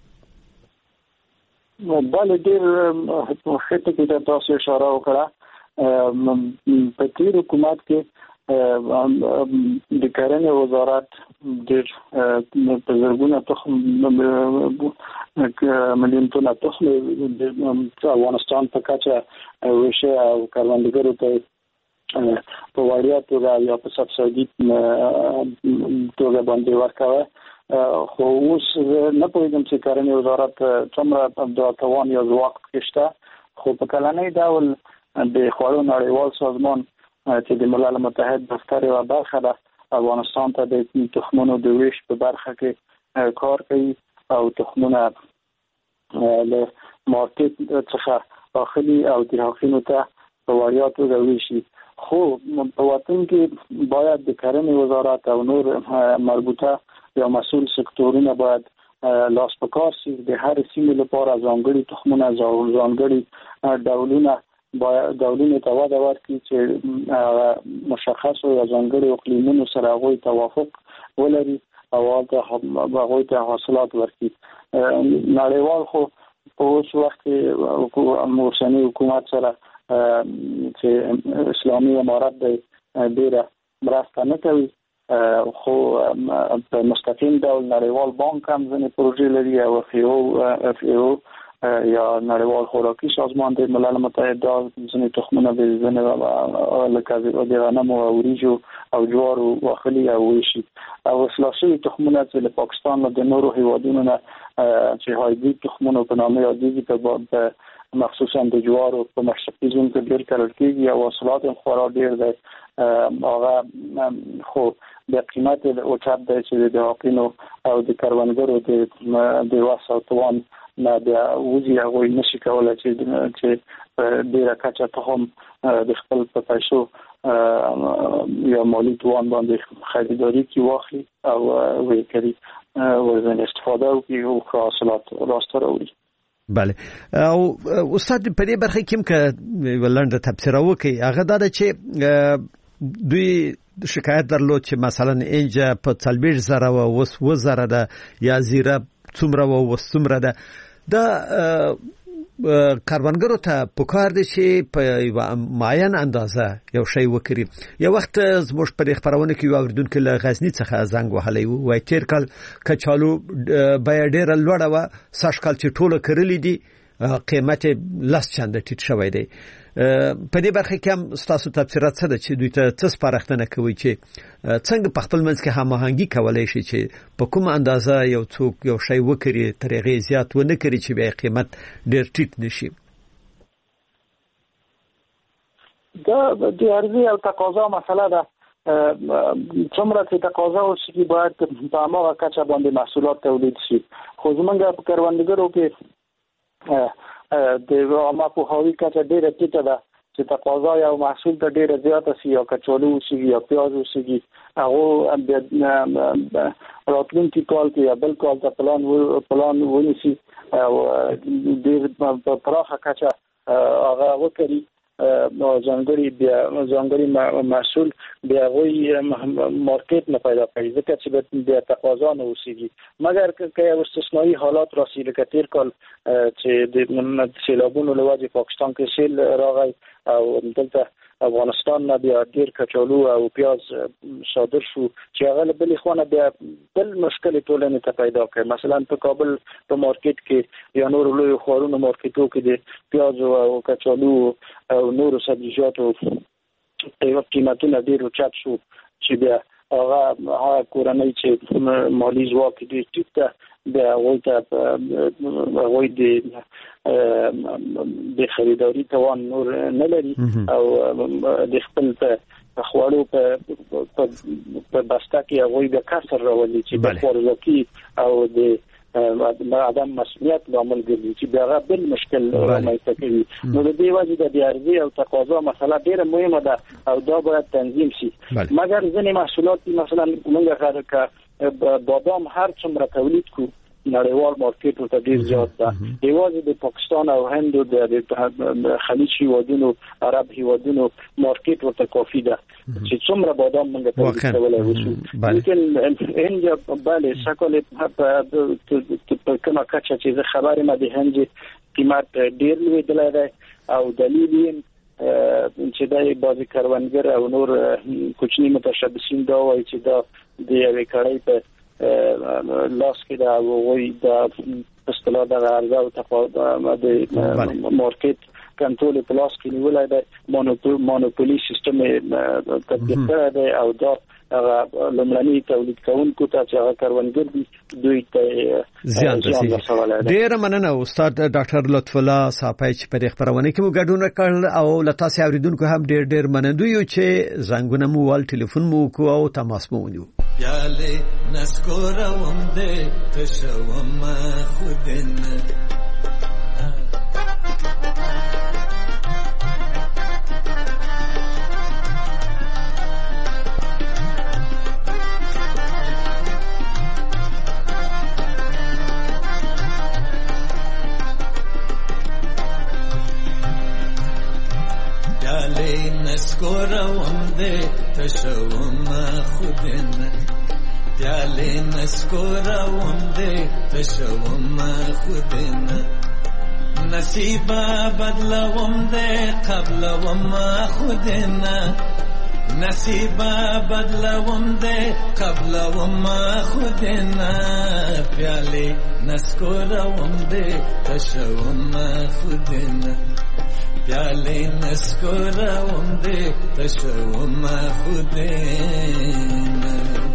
بل ډیر خطه کې تاسو اشاره وکړه په تیر حکومت کې د کرنې وزارت د زرګونه تخم مليون ټن تخم د افغانستان په کچه وشه او کروندګرو ته په وړیا توګه یا په سبسایډي توګه باندې ورکوي. خو اوس نه پوهیږم چې کرنې وزارت څومره د توان یا ځواک شته، خو په کلنۍ ډول د خوړو نړیوال سازمان چې د ملل متحد دفتر یوه برخه ده افغانستان ته د تخمونو د ویش په برخه کې کار کوي او تخمونه له مارکیټ څخه داخلي او داخلي ته په وړیا توګه ویشي. خو په وطن کې باید د کرنې وزارت او نور مربوطه یا مسؤل سکتورونه باید لاس په کار شي د هر سیمې لپاره ځانګړي تخمونه ځانګړي ډولونه باید ډولونه ته وده ورکړي چې مشخص او ځانګړي اقلیمونو سره هغوی توافق ولري او هغوی ته حاصلات ورکړي. نړیوال خو په اوس وخت کې اوسنی حکومت سره چې اسلامي امارت د ډیره مرسته نه کوي، خو په مستقیم ډول نړیوال بانک هم ځینې پروژې لري او اف ای او اف ای او یا نړیوال خوراکي سازمان د ملل متحد ځینې تخمونه د ځینې لکه د غنمو او وریجو او جوارو واخلي او ویشي او اصلاح شوي تخمونه چې له پاکستان او د نورو هیوادونو نه چې هایبریډ تخمونه په نامه یادېږي په مخصوصا د جوارو په مشرقي زون کې ډېر کرل کېږي او حاصلات هم خورا ډېر دی. هغه خو د قیمت اوچت دی چې د حاقینو او د کروندګرو د وس او توان نه د وزي هغوی نشي کولی چې چې ډېره کچه تخم د خپل په پیسو یا مالي توان باندې خریداري کې واخلي او ویې کړي ورځنی استفاده وکړي او حاصلات راسته راوړي. بله او استاد په دې برخه کې که ولنډه تفسیر وکړي هغه دا چې دوی شکایت درلود چې مثلا انجا په څلوېښت زره او اوس اووه زره ده یا زیره څومره او اوس څومره ده. دا کاروانګرو ته پکار دي چې په معین اندازه یو شی وکړي. یو وخت زموږ په خبرونه کې یو اوریدونکو له غزنی څخه زنګ وهلی وو، وای تیر کال کچالو بیا ډېره لوړه وه، سږ کال چې ټوله کرلي دي قیمت لس چنده ټیټ شوی دی. په دې برخه کې هم تاسو تفسیرات څه ده چې دوی ته څه سپارښتنه کوي چې څنګه په خپل منځ کې هماهنګي کولای شي چې په کومه اندازه یو څوک یو شی وکړي تر هغې زیات ونه کړي چې بیا قیمت ډېر ټیټ نشي. دا د عرضې او تقاضا مسله ده. څومره چې تقاضا وشي باید په هماغه کچه باندې محصولات تولید شي. خو زمونږ په کروندګرو کې د عامه پوهاوي کچه ډېره ټیټه ده چې تقاضا یو محصول ته ډېره زیاته شي یا کچالو وشي یا پیاز وشي هغه راتلونکي کال کې یا بل کال ته پلان پلان ونیسي او ډېر په پراخه کچه هغه وکړي ځانګړي بیا ځانګړي محصول بیا غوي مارکیټ نه پیدا کوي ځکه چې د تقاضا نه وسیږي. مګر که یو استثنایی حالات راسي لکه تیر کال چې د سیلابونو له وجې پاکستان کې سیل راغی او دلته افغانستان نه بیا ډیر کچالو او پیاز صادر شو چې هغه له بلې خوا نه بیا بل مشکل ټولنې ته پیدا کړ. مثلا په کابل په مارکیټ کې یا نور لوی ښارونو مارکیټو کې د پیاز او کچالو او نور سبزیجاتو قیمتونه ډیر اوچت شو چې بیا هغه هغه کورنۍ چې مالي ځواک ډیر ټیټ ده بیا هغوی ته هغوی د د خریداري توان نور نه لري او د خپل په خوړو په په بسته کې هغوی د کسر راولي چې د خوراکي او د عدم مسؤلیت لامل ګرځي چې بیا بل مشکل رامنځته کوي. نو د دې وجې د عرضې او تقاضا مسله ډیره مهمه ده او دا باید تنظیم شي. مګر ځینې محصولات مثلا موږ غواړو بادام هر څومره تولید کو نړیوال مارکیټ ورته ډیر زیات ده. یوازې د پاکستان او هند او د خلیج هیوادونو عرب هیوادونو مارکیټ ورته کافي ده چې څومره بادام موږ تولید کولای وشو. لیکن هند بله شکل په کومه کچه چې خبرې ما د هند قیمت ډیر لوی دی او دلیل یې چې د بعضی کاروانګر او نور کوچني متشبثین دا وایي چې دا د یوې کړۍ په لاس کې دا وایي د اصطلاح د عرضه او تقاضا د مارکیټ کنټرول په لاس کې نیولای دی مونوپولي سیستم تطبیق کړی دی او دا لمړني تولید کوونکو ته چې هغه کاروانګر دي دوی ته زیان رسوي. ډیر مننه استاد ډاکټر لطف الله صاحب چې په خبرونه کې مو ګډون وکړ او لته سي اوریدونکو هم ډیر ډیر مننه یو چې زنګونه مو ول ټلیفون مو کو او تماس مو ونیو. پیاله نسکوروم دې تشوم خودن نسکوروم دې تشوم خودن پیاله نسکوروم دې تشوم خودن نصیب بدلوم دې قبلوم خودن نصیب بدلوم دې قبلوم خودن پیاله نسکوروم دې تشوم خودن پیاله نسکوروم دې تشوم خودن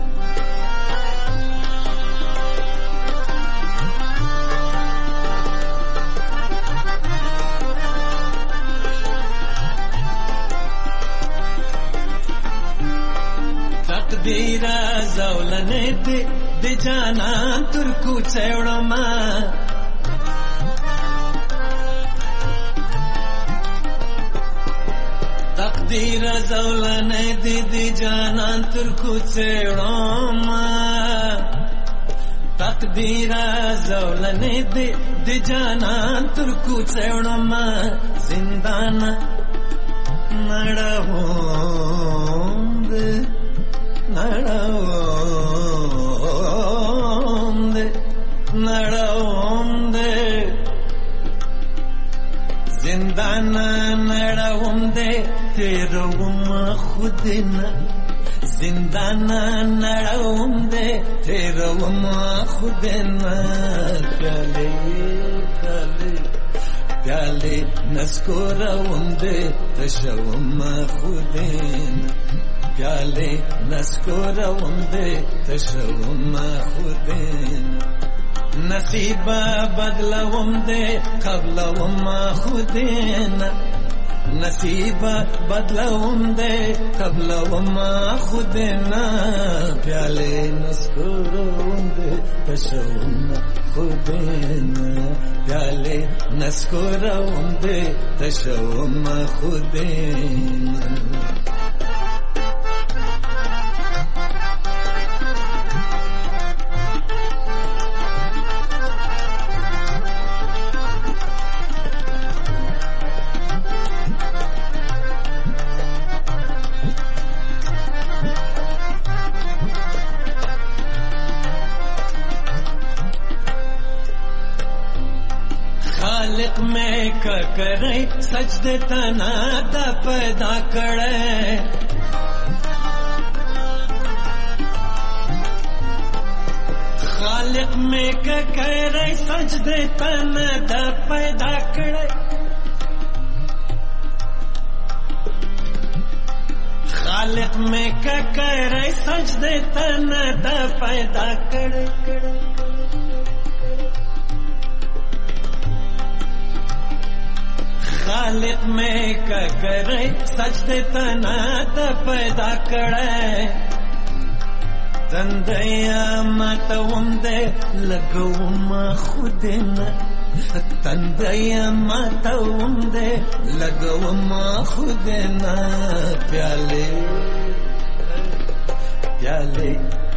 تقدیر زولنه دې د جانان تر کوڅه وړما تقدیر زولنه دې د جانان تر کوڅه وړما تقدیر زولنه دې د جانان تر کوڅه وړما زندان نړوم دې نړوم دې نړوم دې زندان نړوم دې تیروم خودنا زندان نړوم دې تیروم خودنا پیاله پیاله پیاله نسکوروم دې تشوم خودنا پیاله نسکوروم دې تشوم خودنا نصیب بدلوم دې قبلوم خودنا نصیب بدلوم دې قبلوم خودنا پیاله نسکوروم دې تشوم خودنا پیاله نسکوروم دې تشوم خودنا خالق میں کرے سجدے تنا دا پیدا کرے خالق میں کرے سجدے تنا دا پیدا کرے خالق میں کرے سجدے تنا دا پیدا کرے خالق میں کرے سجدے تنا دا پیدا کرے تندیا ماتوم دے لگوم خودنا تندیا ماتوم دے لگوم خودنا پیالے پیالے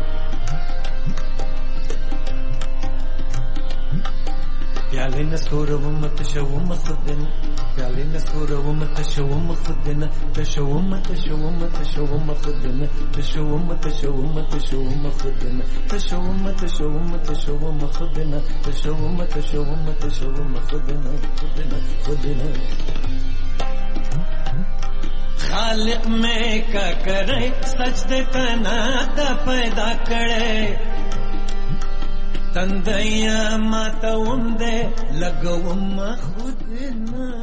پیالے نسکوروم تشوم خودنا پیالے نسکوروم تشوم خودنا تشوم تشوم تشوم خودنا تشوم تشوم تشوم خودنا تشوم تشوم تشوم خودنا تشوم تشوم تشوم خودنا خودنا خودنا خالق میں کا کرے سجدے تنا تا پیدا کرے تندیا ماتوم دے لگوم خود نا